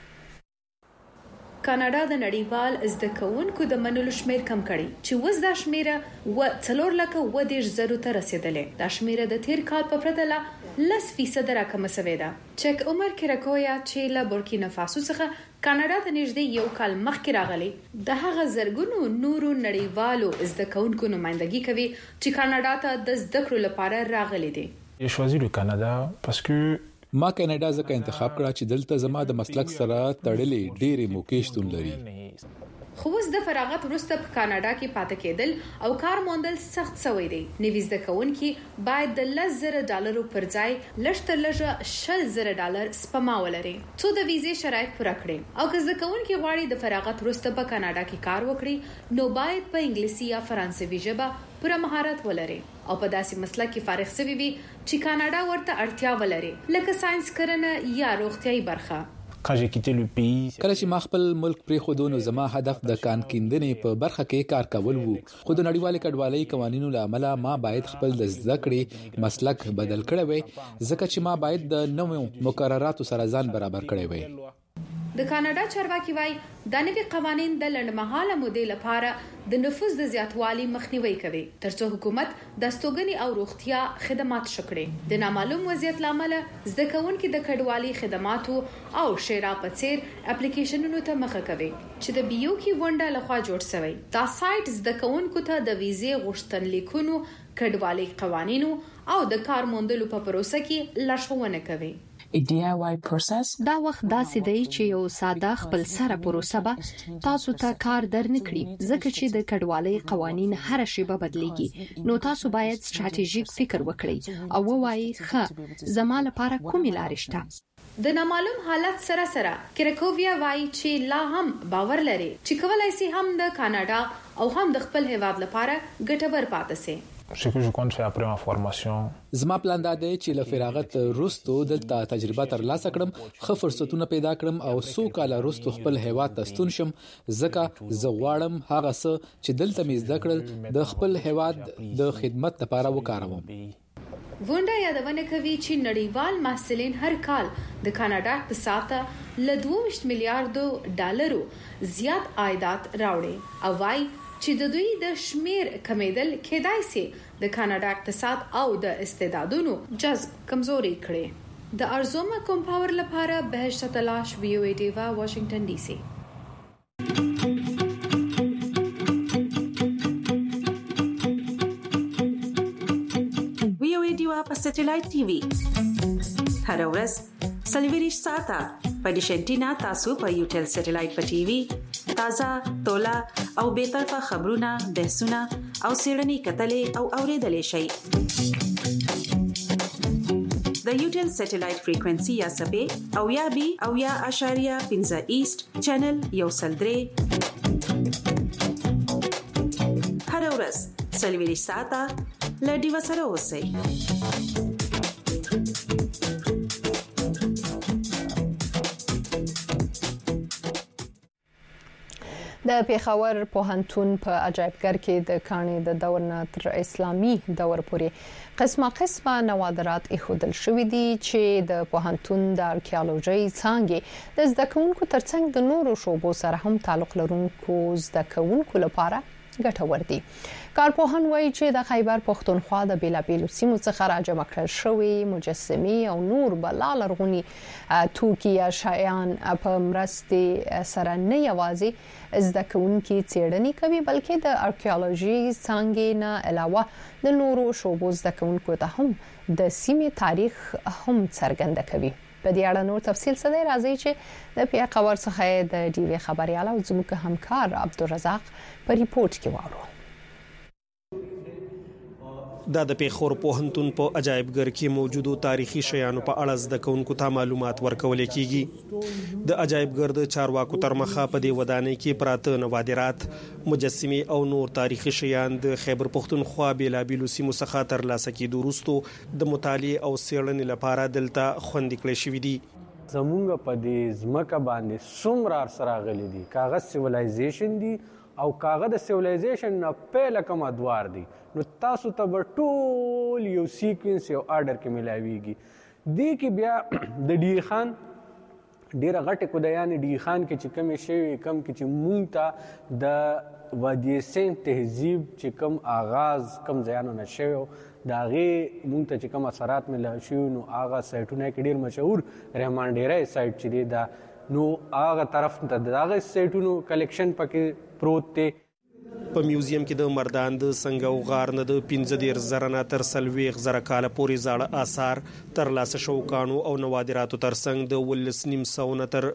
کاناډا د نړیوال زده کوونکو د منلو شمیر کم کړي چې وز دا شمیره و 4,000 ته رسیدلې دا شمیره د تیر کال په پرتله 10% راکمه شوې ده چک عمر کرکویا چې له بورکینا فاسو څخه کاناډا ته نږدې یو کال مخکې راغلی د هغه زرګونو نورو نړیوالو زده کوونکو نمائندګي کوي چې کاناډا ته د زده کړو لپاره راغلي دي J'ai choisi le Canada parce que ما کاناډا ځکه انتخاب کړ چې دلته زما د مسلک سره تړلې ډېرې موقع شتون لري خو اوس د فراغت وروسته په کاناډا کې پاتې کېدل او کار موندل سخت شوی دی نوي زده کوونکي باید د $10,000 پر ځای لږ $10,000 سپما ولري څو د ویزې شرایط پوره کړي او که زده کوونکي غواړي د فراغت وروسته په کاناډا کې کار وکړي نو باید په انګلیسي یا فرانسوي ژبه پوره مهارت ولري او په داسې مسلک کې فارغ شوی وي چې کاناډا ورته اړتیا ولري لکه ساينس کرنه یا روغتيایي برخه کله چې ما خپل ملک پرې خودو نو زما هدف د کان کیندنې په برخه کې کار کول وو خو د نړیوال کډوالۍ قوانینو لامل ما باید خپل د زده کړې مسلک بدل کړی وي ځکه چې ما باید د نوو مقرراتو سره ځان برابر کړی وي د کاناډا چارواکي وايي د نوي قوانين د لنډمهاله مودې لپاره د نفوذ د زیاتوالي مخنیوي کوي ترڅو حکومت د استوګنې او روغتیا خدمات شکړي د نامعلوم وضعیت لامل زده کوونکي د کډوالۍ خدماتو او شیرا پڅیر اپلیکیشنونو ته مخه کوي چې د بیو کې ونډه لخوا جوړ شوی دا سایت زده کوونکو ته د ویزې غوښتنلیکونو کډوالۍ قوانینو او د کار موندلو په پروسه کې لارښوونه کوي دا وخت داسې دی چې یو ساده خپل سره پروسه به تاسو ته کار درنکړي ځکه چې د کډوالۍ قوانين هر شیبه بدليږي نو تاسو باید ستراتیژیک فکر وکړئ او ووایي ښه زما لپاره کومې لارې شته د نامعلوم حالت سره کرکوویا وايي چې لا هم باور لري چې کولای شي هم د کاناډا او هم د خپل هیواد لپاره ګټور پاتې شي Ce que je compte faire après ma formation زما پلان دا دی چې له فراغت وروسته دلته تجربه ترلاسه کړم خو فرصتونه پیدا کړم او څو کال وروسته خپل هیواد ته ستون شم ځکه زه غواړم هغه څه چې دلته مې زده کړل د خپل هیواد د خدمت لپاره وکاروم ونډه یادونه کوي چې نړیوال محصلین هر کال د کاناډا اقتصاد ته له $2 میلیارډ زیات عایدات راوړي او وايي چې د دوی د شمیر کمیدل کېدای شي د کاناډا اقتصاد او د استعدادونو جذب کمزوري کړي د ارزوما کومپاور لپاره بهشته تلاش ویو ای ډیوا واشنگټن ډي سي ویو ای ډیوا په سټلایټ ټي وي هر ورځ سلویریش ساته په ډیشنټینا تاسو په یوټل سټلایټ په ټي وي تازه تولا او به طرفه خبرونه بحثونه او سیړنی کتلې او اوریدلې شي د یوټل سټلایټ فریکوئنسي یا سبې او یا بي او یا اشاریه 15 ایست چینل یو سلدري هر ورځ سلویریش ساته لډي وسره اوسئ د پیښور پوهنتون په عجایبګر کې د کاني د دور نه تر اسلامي دور پورې قسمه نوادرات ایښودل شوې دي چې د پوهنتون د آرکیالوژي څانګې د زده کوونکو ترڅنګ د نورو شوبو سره هم تعلق لرونکو زده کوونکو لپاره ګټور دي کارپوهان وایي چې د خیبر پښتونخوا د بیلابیلو سیمو څخه راجمع کړل شوی مجسمې او نور بلالرغونی توکي یا شیان په مرستې سره نه یوازې زده کوونکي څېړنې کوي بلکې د آرکیالوژي څانګې نه علاوه د نورو شوبو زده کوونکو ته هم د سیمې تاریخ هم څرګند کوي په دې اړه نور تفصیل څه دی راځي چې د پی خبر څخه د ډي وی خبريال او زموږ همکار عبدالرزاق په ریپورت کې واورو. دا د پیښور پوهنتون په عجایبګر کې موجودو تاریخي شیانو په اړه زده کوونکو ته معلومات ورکول کیږي. د عجایبګر د چارواکو تر مخه په دې ودانۍ کې پراته نوادرات، مجسمه او نور تاریخي شیان د خیبر پښتونخوا بیلابیلو سیمو څخه ترلاسه کیدو وروسته د مطالعه او څېړنې لپاره دلته خوندي کړل شوې دي. زمونږ په دې ځمکه باندې څومره سره غلي دي، کاغذ سیویلایزیشن دي او کاغذ د سیویلایزیشن نه پیل کوم ادوار دي، نو تاسو ته ټول یو سیکوینس یو آرډر کې ملاويږي. دې کې بیا د ډی خان ډیره غټه کودیان ډی خان کې چې کم شي کم کې چې مونږ ته د وادي سین تهذیب چې کم آغاز کم ځایانو نشو دا غي مونږ ته چې کم اثرات مل شي نو آغا سایټونه کې ډیر مشهور رحمان ډیره سایټ چې دی دا نو آغا طرف ته دغه سایټونو کلیکشن پکې پروت دی. په میوزیم کې د مردان د سنگو غار نه د 15 زره تر 40 زره کال پورې زاړه آثار تر لاسه شو کانو او نوادراتو تر څنګ د 1900 تر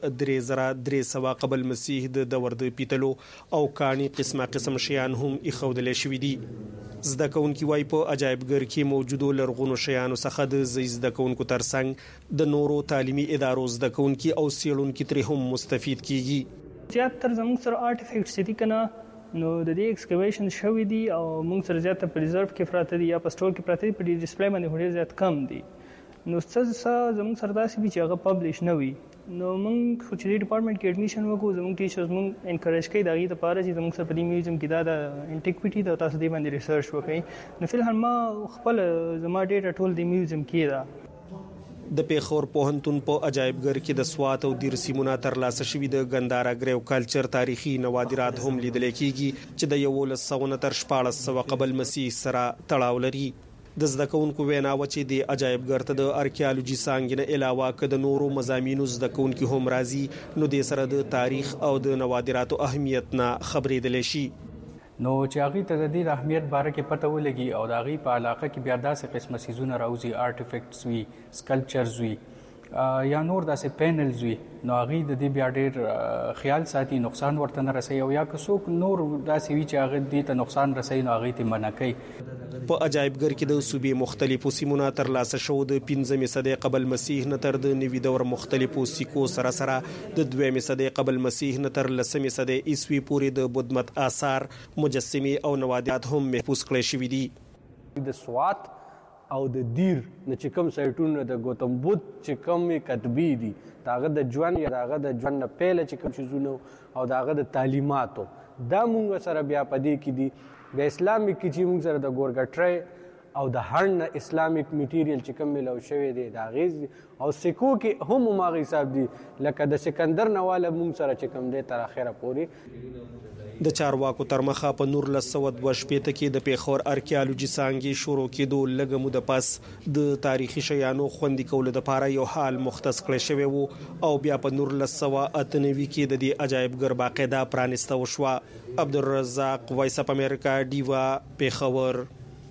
3300 قبل مسیح د دور د پیتلو او کانی قسم شیان هم اخودل شوې دي. زده کوونکي وای په عجایبګر کې موجودو لرغونو شیانو څخه د زده کوونکو تر څنګ د نورو تعلیمي ادارو زده کوونکي او سیلونکي تر هم مستفید کیږي. زیات تر زموږ سره آرټیفیکټس دي کنه نو د دې ایکسکیویشن شوې دي او موږ سره زیات په ریزرو کې پراته دي یا په سټور کې پراته دي، په دې ډسپلی باندې هډیر زیات کم دي. نو څه زموږ سره داسې وي چې هغه پبلش نه وي. نو موږ خو چې دې ډپارټمنټ کې اډمیشن وکړو زموږ ټیچرز موږ انکریج کوي دغه لپاره چې زموږ سره په دې میوزیم کې دا د انټیکویټي د تاسو دې باندې ریسرچ وکړي. نو فلحال ما خپل زما ډیټا ټول د میوزیم کې ده. د پیښور پوهنتون په عجایبګر کې د سوات او دیر سیمونه ترلاسه شوي د ګندارا ګریو کلچر تاریخي نوادرات هم لیدل کېږي چې د 1100 تر 1400 قبل مسیح سره تړاو لري. د زده کوونکو ویناوه چې د عجایبګر ته د ارکیالوجي څانګې نه علاوه که د نورو مضامینو زده کوونکي هم راځي نو د سره د تاریخ او د نوادراتو اهمیت نه خبرېدل شي. نو چې هغه ته د دې اهمیت باره کې پته ولګي او د هغه په علاقه کې بیا داسې قسمه سيزونه راوځي، آرټیفیکټس وي، سکلپچرز وي یا نور داسې پینلز وي، نو هغه د دې بیا ډېر خیال ساتي نقصان ورته نه رسي او یا که څوک نور داسې وي چې هغه دې ته نقصان رسي نو هغه ته منع کوي. په عجایبګر کې د صوبې مختلفو سیمونه ترلاسه شو د 15 صدې قبل مسیح نه تر د نوي دور مختلفو سیکو سره د 2 صدې قبل مسیح نه تر 10 صدې عیسوي پورې د بدمت آثار، مجسمه او نوادرات هم محفوظ کړل شوي دي. د سوات او د دیر نه چې کوم سایټونه د گوتم بدھ چې کوم کتبی دي داغه د ژوند یا داغه د ژوند نه پیله چې کوم شیزونه او داغه د تعلیماتو دا مونږ سره بیا پدې کې دي. د اسلامي کې چې موږ سره د ګورګټری او د هرن اسلامیک میټیریل چې کوم ملو شوی دی دا غیز او سکو کې هم ماغي حساب دي لکه د سکندر نواله موږ سره چې کوم دی تر اخره پوري. د چارواکو تر مخه په 1902 کې د پیښور ارکیالوجي څانګې شروع کېدو لږه موده پس د تاریخي شیانو خوندي کولو لپاره یو حال مختص کړی شوی وو او بیا په 1998 کې د دې عجایبګر باقاعده پرانسته وشوه. عبدالرزاق، وایس اپ امریکا، ډیوا، پیښور.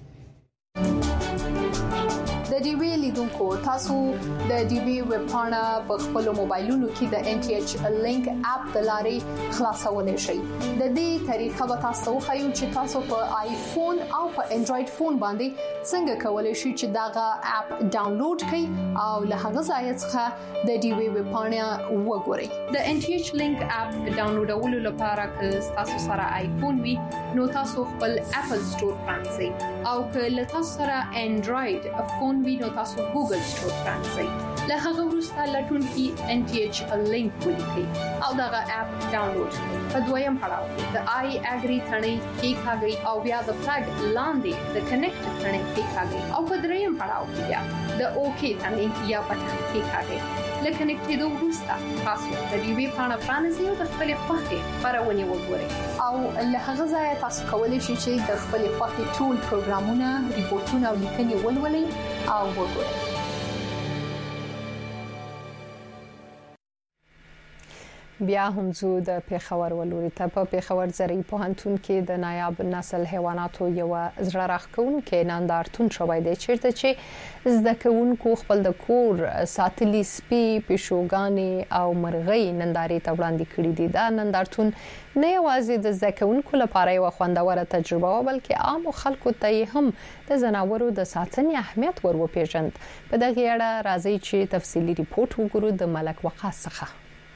د ډي وی لیدونکو تاسو د ډي وی ویب پاڼه په خپل موبایلونو کې د ان ټي ایچ لینک اپ د لارې خلاصولای شئ. د دې طریقه به تاسو خو چې تاسو په آیفون او په انډراید فون باندې څنګه کولای شئ چې داغه اپ ډاونلوډ کړئ او له هغه ځای څخه د ډي وی ویب پاڼه وګورئ. د ان ټي ایچ لینک اپ ډاونلوډولو لپاره که تاسو سره آیفون وي نو تاسو خپل اپل سٹور پرانځئ او که له تاسو سره انډراید فون نو تاسو ګوګل سٹور پرانځئ. له هغه وروسته لټون کې ان ټي ایچ لینک ولیکئ او دغه اپ ډاونلوډ کړئ. په دویم پړاو کې د آی اګری ثنې کې کاږئ او بیا د فلګ لاندې د کنیکټ ثنې کې کاږئ او په دریم پړاو کې بیا د اوکی ثنې یا بټن کې کاږئ. لکه نکټېدو وروسته تاسو د ډي وی پاڼه پرانیزئ او د خپلې خوښې خپرونې وګورئ او له هغه ځایه تاسو کولی شئ چې د خپلې خوښې ټول پروګرامونه، ریپورتونه او لیکنې ولولئ او وګورئ. بیا هم زو د پیښور ولوري ته په پیښور زرعي پوهنتون کې د نایاب نسل حیواناتو یو زړه راښکونکي نندارتون شوی دی چې زده کوونکو خپل د کور ساتلي سپي پښوګانې او مرغۍ نندارې ته وړاندې کړي دي. دا نندارتون نه یوازې د زده کوونکو لپاره یو خوندوره تجربه و بلکې عام خلکو ته هم د ځناورو د ساتنې اهمیت وروپیژند. په دغه اړه راځي چې تفصیلي ریپورت وګورو د ملک وقاص څخه.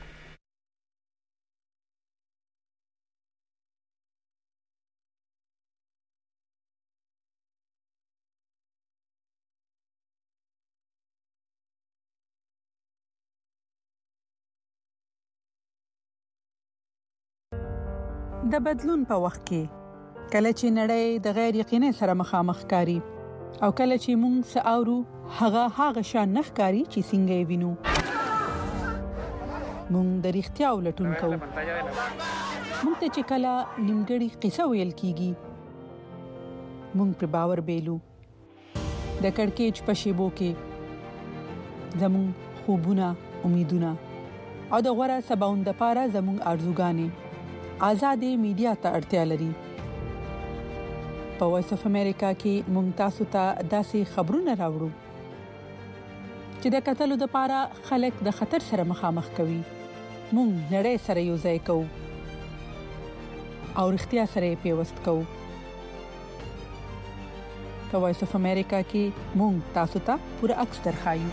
د بدلون په وخت کې کله چې نړۍ د غیر یقیني سره مخامخ کاری او کله چې موږ ساورو هغه شان نخکاری چې څنګه یې وینو موږ د رښتیا ولټون کوو. موږ ته چې کله نیمګړی قصه ویل کیږي موږ پر باور بیلو. د کڑکېچ په شیبو کې زموږ خوبونه امیدونه او د غوړه سباوند لپاره زموږ ارزوګانې آزادې میډیا ته اړتیا لري. په وایس اف امریکا کې موږ تاسو ته داسې خبرونه راوړو چې د قتلو لپاره خلک د خطر سره مخامخ کوي. موږ نړۍ سره یو ځای کوو او اړتیا سره پیوست کوو. په وایس اف امریکا کې موږ تاسو ته پوره عکس درخایو.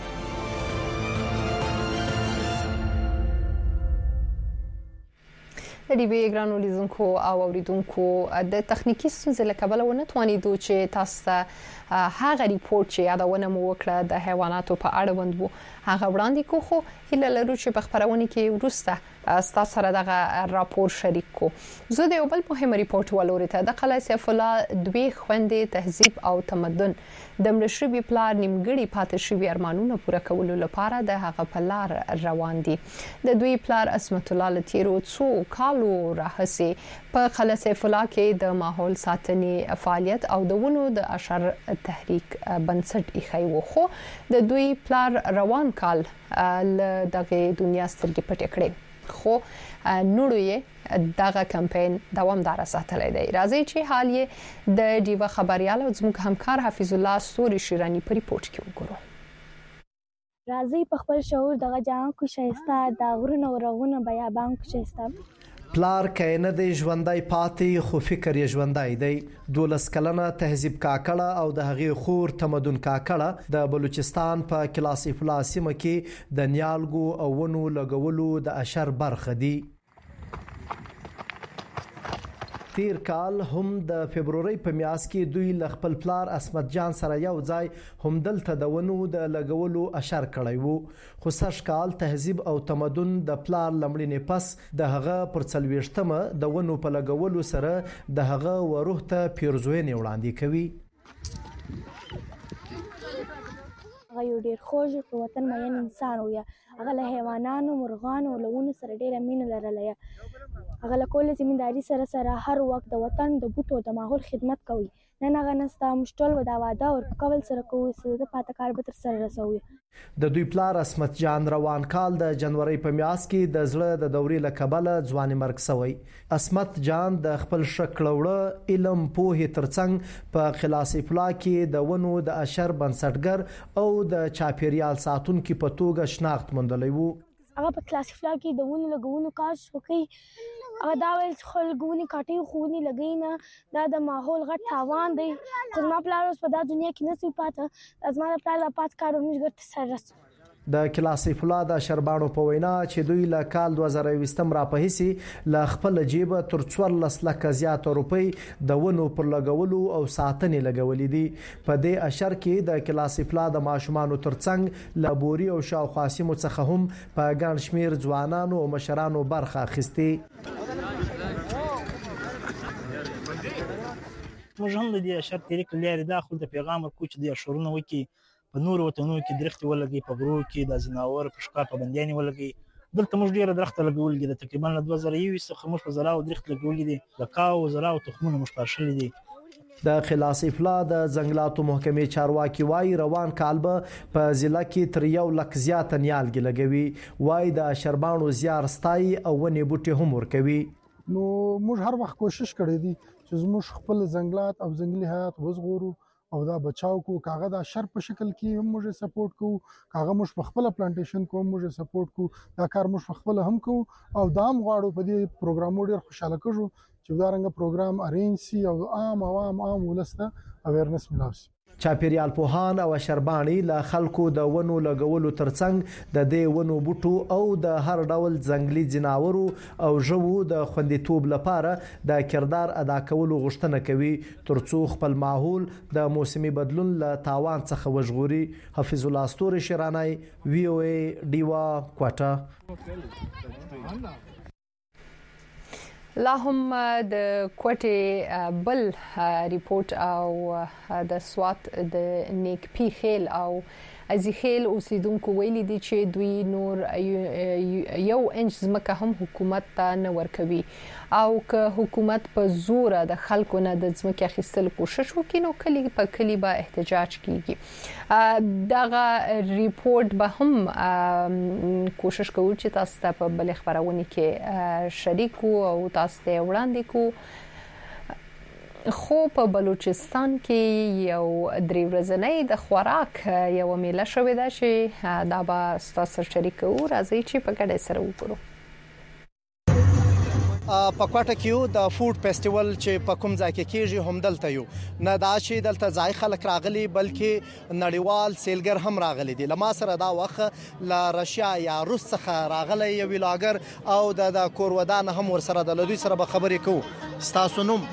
د ډیوی ګرانو لیدونکو او اوریدونکو د تخنیکی ستونزې له کبله ونه توانیدو چې تاسو ته هغه ریپورت چې یادونه مو وکړه د حیواناتو په اړه وندو هغه وړاندې کو. خو هیله لرو چې په خبرونه کې ورسته تاسو سره دغه راپور شریک کو. زه د یو بل مهم ریپورت ولوري ته د قلعه سیف الله دوی خوندې تهذیب او تمدن د ملشربي پلار نیمګړي پاتې شوی ارمانونه پوره کولو لپاره د هغه په لار روان دي. د دوی پلار اسمت الله لتیرو څو کالو راهسي په قلعه سیف الله کې د ماحول ساتنې فعالیت او د ونو د اشر تحریک بنسټ ایښی و. خو د دوی پلار روان کال دغه دنیا سترګې پټې کړې خو نورو یې دغه کمپاین دوامدار ساتلی دی. راځي چې حال یې د ډیوه خبريال او زموږ همکار حفیظ الله ستوري شیرانی په ریپورت کې وګورو. راځي په خپل شعور دغه جام کو شایسته د غرونو ورغونه بیابان کو شایسته. پلار کینه د ژوندۍ پاتې خو فکر یې ژوندۍ دی. 12 کلنه تهذیب کاکړه او د هغې خور تمدن کاکړه د بلوچستان په کلاسیف لاسمه کې د نیالګو او ونو لګولو د اشر برخه دي. تیر کال هم د فبرवरी په میاشت کې دوی ل خپل پلار اسمت جان سره یو ځای هم دلته د ونو د لګولو اشر کړی وو. خو سږ کال تهذیب او تمدن د پلار لمړینې پس د هغه پر 40مه د ونو په لګولو سره د هغه وروح ته پیرزوینې وړاندې کوي. هغه یو ډیر خوږ په وطن مین انسان و یا هغه له حیواناتو مرغانو او لونو سره ډیره مینه لرله. هغه له کولې ځمېداري سره هر وخت د وطن د بوټو د ماحول خدمت کوي. نن هغه نستا مشټول و دا واده او کول سره کوي چې د پاته کار به تر سره رسوي. د دوی پلار اسمت جان روان کال د جنوري په میاشت کې د زړه د دورې له کبله ځواني مرګ شوی. اسمت جان د خپل شکلوړه علم پوهې ترڅنګ په خلاصې پلا کې د ونو د اشر بنسټګر او د چاپیریال ساتونکو په توګه شناخت موندلی وو. هغه په کلاسیک فلا کې د ونو لګونو کار وکړي. هغه دا ویل خلګونی کاټي خونی لګینا دا د ماحول غټ تاوان دی. خو ما پلار اوس په دا دنیا کې نسی پاته ازما پلار لا پات کارونه ګټ سره د کلاسیک فلا د شربانو په وینا چې دوی له کال 2020 را په هسي ل خپل جیب تر 14 لک زیات روپۍ د ونو پر لګولو او ساتنې لګولې دي. په دې اشر کې د کلاسیک فلا د ماشومانو ترڅنګ لابوري او شاوخوا سیمو څخه هم په ګڼ شمیر ځوانانو او مشرانو برخه اخیستي. موږ هم د دې اشر طریق لري داخل د پیغام ورکو چې د اشرونه وکي په نور وطنونو کې درختي ولګي په غرو کې د زناور په ښکار په بندياني ولګي. دلته موږ ډیره درخت لګول دي تقریبا 2020 څخه موږ په زراعت درخت لګول دي د کاو زراعت تخمونه موږ پاشل دي. د خلاص افلا د ځنګلاتو محکمې چارواکي وایي روان کال به په ضلع کې تر 1 لک زیات نیالګي لګوي. وایي د شربانو زیار ستای او ونې بوټي هم ورکوي. نو موږ هر وخت کوشش کړی دی چې زموږ خپل ځنګلات او ځنګلي حیات وژغورو او دا بچاو کو. کاغه دا شر په شکل کې هم موږ سپورټ کوو، کاغه موږ په خپل پلانټیشن کوو موږ سپورټ کوو، دا کار موږ په خپل هم کوو او دا هم غواړو په دې پروګرامو ډیر خوشاله کړو چې دا رنګ پروګرام ارینج سي او عام ولسته اویرنس ملاوي. چاپیریال پوهان او شربانی له خلکو د ونو لګولو ترڅنګ د دې ونو بوټو او د هر ډول ځنګلي جناورو او ژوو د خوندیتوب لپاره د کردار ادا کولو غوښتنه کوي ترڅو خپل ماحول د موسمي بدلون له تاوان څخه وژغوري. حفیظ الله استوري شرانای VOA ډیوا کوټه. لا هم د کوټې بل ریپورت او د سوات د نیک پی خیل او ازخیل اوسیدونکو ویلي دي چې دوی نور 1 انچ ځمکه هم حکومت ته نه ورکوي او که حکومت په زور د خلکو نه د ځمکې اخیستل کوشش وکړي نو کلی په کلی به احتجاج کیږي. دغه ریپورت به هم کوشش کوي چې تاسو ته په بل خبرونه کې شریک او تاسو ته وړاندې کو. خو په بلوچستان کې یو 3 ورځې د خوراک یو میله شوې ده چې دا به تاسو شریک وو. راځي چې په ګډه سره وکړو. په کوټه کې د فود فیسټیوال چې په کوم ځای کې کیږي هم دلته یو نه دا چې دلته ځای خلک راغلي بلکې نړیوال سیلګر هم راغلي دي. لما سره دا وخت ل رشیا یا روس څخه راغلي یو ویلاګر او د کورودان هم ور سره د لدوی سره به خبرې کوو. ستاسو نوم؟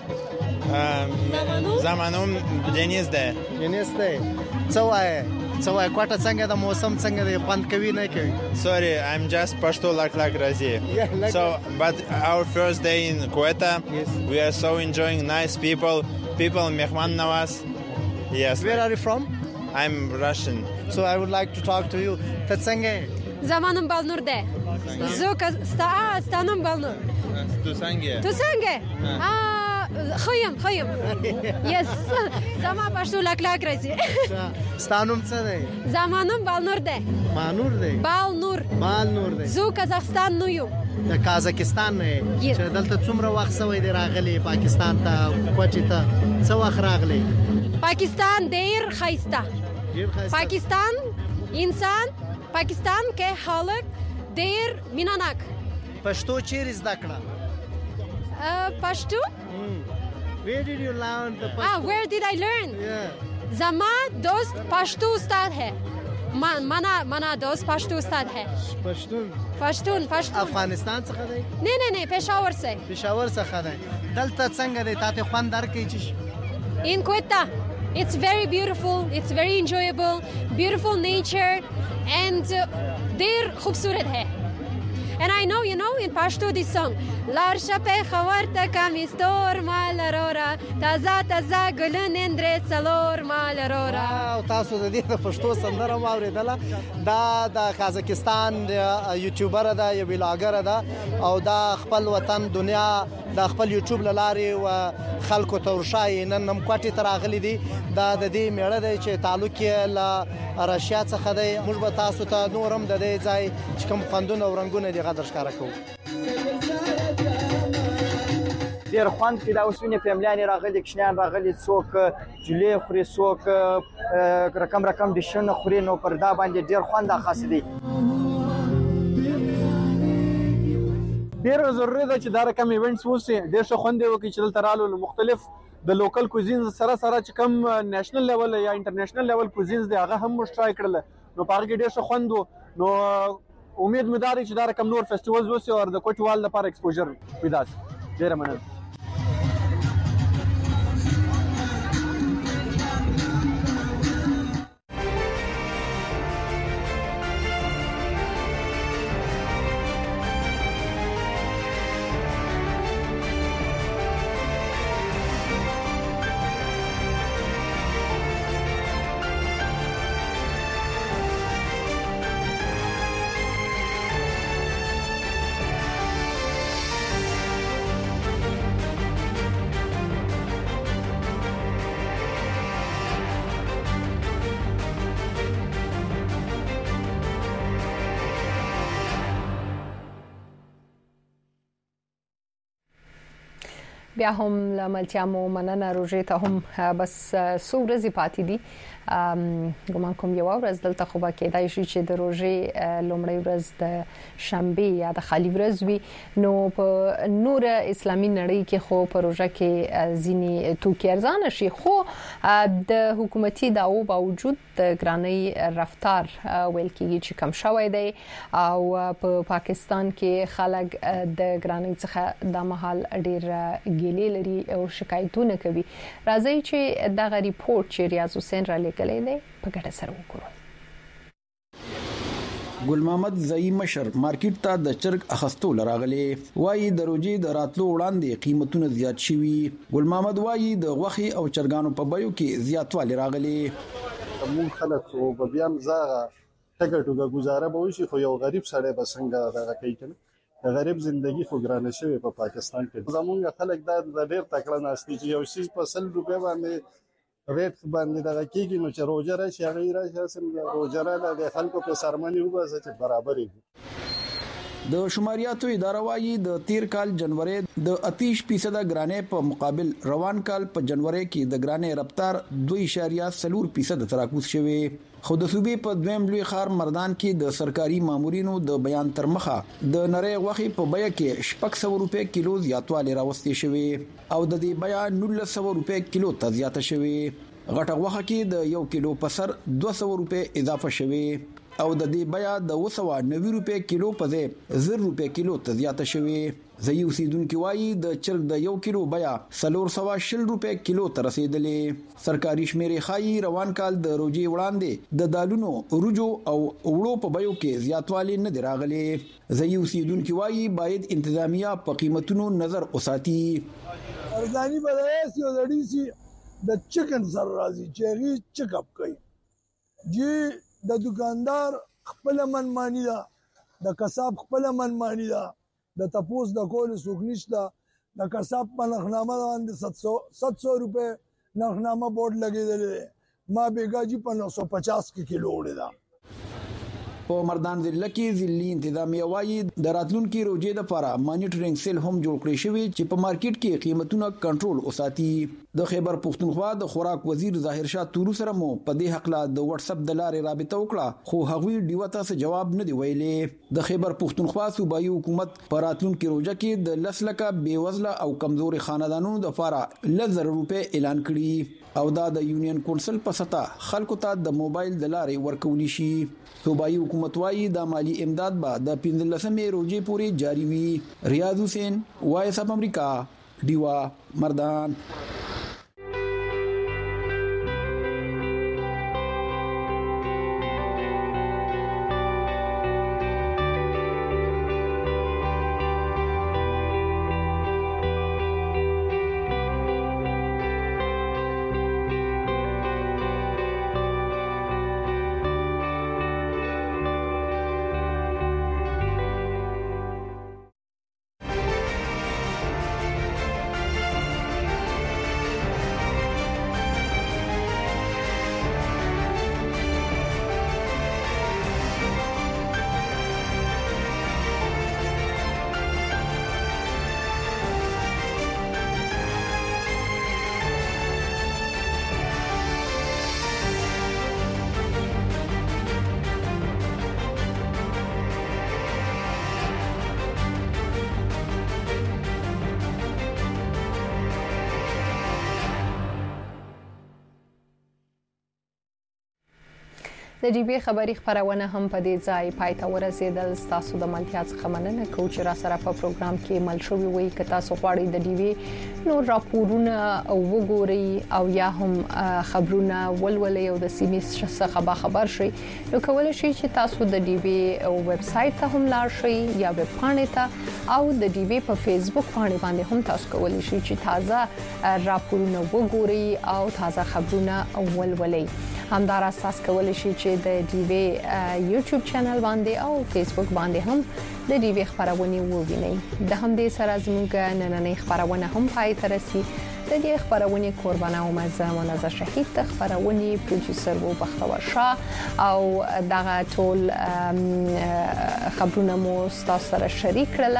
زمانوم دنیز ده. دنیز ده. څه وای کوټه څنګه د موسم څنګه دی خوند کوي نه کوي؟ Sorry, I'm just Pashto like Razi. So, but our first day in Quetta, we are so enjoying nice people mehman nawaz. Yes. Where are you from? I'm Russian. So I would like to talk to you. څنګه؟ زمانم بالنور ده. زوک ستانم بالنور. تو څنګه؟ خیم یس زما پښتو لاک راځي. ستانوم څه دی؟ زمانم بالنور ده. مانور دی. بالنور دی. زو قزاقستان نو یو. د قازقستان نه چې دلته څومره وخت سوی دی راغلی پاکستان ته کوټې ته څو وخت راغلی؟ پاکستان ډیر خایسته. پاکستان انسان پاکستان کې خلک ډیر میناناک. پښتو چیرې زده کړه؟ پښتو Where did you learn the Pashto? Where did I learn? Yeah. Zama dost Pashto ustad hai. Mana dost Pashto ustad hai. Pashtun. افغانستان څخه دی؟ نه پېښور سے. پېښور څخه دی. دلته څنګه دی تاسو خوند درکې چې؟ In Quetta, it's very beautiful, it's very enjoyable, beautiful nature and ډېر خوبصورت ہے. And I know, you know, in Pashto this song, Larsha pe khawarta kamistor malarora, taza gulunendre salor malarora. او تاسو د دې د پښتو سندره واوریدله. دا د قازقستان یوټیوبر ده، یو ویلاګر ده او دا خپل وطن دنیا د خپل یوټیوب لارې او خلکو ته ورشای نن هم کوټې ته راغلي دي. دا د دې میړه دی چې تعلق یې له رشیا څخه دی. موږ به تاسو ته نور هم د دې ځای چې کوم خوندونه او رنګونه دي غدر ښکاره کوو. ډېر خوند کې دا اوس وینې فیملیانې راغلي، کشنیان راغلي، څوک جلې خوري، څوک رقم ډیشونه خوري. نو پر دا باندې ډېر خوند اخیستی دی. ډېر ضروري ده چې دا رقم ایونټس وسي. ډېر ښه خوند یې وکړي چې دلته رالو مختلف د لوکل کوزینز سره چې کوم نېشنل لیول یا انټرنیشنل لیول کوزینز دی هغه هم موږ ټرای کړل. نو په هغه کې ډېر ښه خوند و. نو امید مې دا دی چې دا رقم نور فیسټیوالز وسي او د کوټوال لپاره ایکسپوژر پیدا شي. ډېره مننه. بیا هم لملتیامو مننه روزي ته هم بس سو ورځې پاتې دي ګمان کوم یو ورځ دلته خو به کېدای شي چې د روزي لومړی ورځ د شنبه یا د خالی ورځ وي نو په نور اسلامي نړۍ کې خو په روزه کې ځینی توکي ارزانه شي خو د حکومتي داو باوجود د ګرانۍ رفتار ویل کېږي چې کم شوی دی او په پاکستان کې خلک د ګرانۍ څخه د محل ډیر ګیلې لري او شکایتونه کوي راځي چې دغه ریپورت چې ریاض حسین را لیکلی دی په ګډه سره وګورو ګل محمد زئی مشر مارکیټ ته د چرګ اخستو لراغلي وایي د روجي د راتلو وړاندې قیمتونه زیات شوي ګل محمد وایي د غوخي او چرګانو په بیو کې زیاتوالی راغلي موږ خلک او بیا مزاغه ټکټوګه گزاره به وشي خو یو غریب سړی به څنګه دغه کوي کنه غریب ژوندۍ خو ګرانه شوی په پاکستان کې زمونږ خلک دا ډېر تکړه ناشتي چې یو شی په 100 روپے باندې ریټ باندې دغه کېږي نو چې روزه راشي هغه راشي سم روزه را د خلکو په سرمنی وباسه چې برابر وي د شماریاتو اداره وايي د تیر کال جنوري د 30% ګرانې په مقابل روان کال په جنوري کې د ګرانې رفتار 2.4% تراکوس شوی خو د صوبې په دویم لوی ښار مردان کې د سرکاري مامورینو د بیان تر مخه د نړۍ غوخي په بیه کې 600 روپے کیلو زیاتوالی راوستي شوی او د دې بیه 1900 روپے کیلو ته زیاته شوی غټه غوخه کې د 1 کیلو په سر 200 روپے اضافه شوی او د دې بیه د 290 روپے کیلو په ځای 0 روپے کیلو ته زیاته شوی زئی اوسیدونکو وایي د چرګ د 1 کیلو بیه 440 روپے کیلو ته رسیدلې سرکاري شمیرې خایي روان کال د روجي وړاندې د دالونو روجو او وړو په بیو کې زیاتوالی نه دی راغلی زئی اوسیدونکو وایي باید انتظامیه په قیمتونو نظر وساتي ارګانی بلایس یو لړی سي د چکن سر راځي چې چک اپ کوي جی د دکاندار خپل منمانی ده د کساب خپل منمانی ده د تپوس د کول سوق نشته د کساب په نخنامه باندې 700 روپے نخنامه بورډ لګیدل ما بیګاجی په 950 کې کیلو وړه ده په مردان ضلع کې ضلعي انتظامیه وايي د راتلونکو روزي لپاره مانیټرینګ سیل هم جوړ کړی شوی چې په مارکیټ کې قیمتونه کنټرول وساتي د خیبر پښتونخوا د خوراک وزیر ظاهر شاه تورو سره مو په دې حق لا د واتس اپ د لارې رابطه وکړه خو هغوی ډیوته څه جواب نه دی ویلي د خیبر پښتونخوا صوبایي حکومت په راتلونکو روزه کې د لسلکه بیوزله او کمزوري خاندانونو لپاره 1000 روپے اعلان کړی او دا د یونین کونسل په سطح خلکو ته د موبایل د لارې ورکول شي صوبایي حکومت وايي د مالی امداد به د 15مې روزي پورې جاری وي ریاض حسین وایس اپ امریکا دیوا مردان د ډي بي خبري خبرونه هم په دې ځای پای ته ورسېدل تاسو د ملتیا څخه مننه کوم چې را سره په پروګرام کې مل شوی وي که تاسو غواړئ د ډي بي نو راپورونه وګورئ او یا هم خبرونه ولولئ او د سیمې څخه خبر شئ نو کولای شئ چې تاسو د ډي بي ویب سټ ته هم لاړ شئ یا ویب پاڼې ته او د ډي بي په فیسبوک باندې هم تاسو کولای شئ چې تازه راپورونه وګورئ او تازه خبرونه ولولئ همدارس تاسو کولای شئ چې د ډي وی یوټیوب چینل باندې او فیسبوک باندې هم د ډي وی خبرونه ووینئ د همدې سره زموږ نننۍ خبرونه هم پای ته رسي د دې خبرونه قربانه او منزه شهید د خبرونه پروډوسر وو بختور شاه او دغه ټول خبرونه مو تاسو سره شریک کړل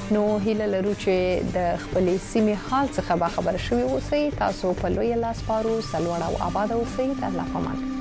نو هیله لرو چې د خپلې سیمې حال څخه خبر شوي اوسئ. تاسو په لوی لاس پارو سلوړ او آباد اوسئ. د الله پامان.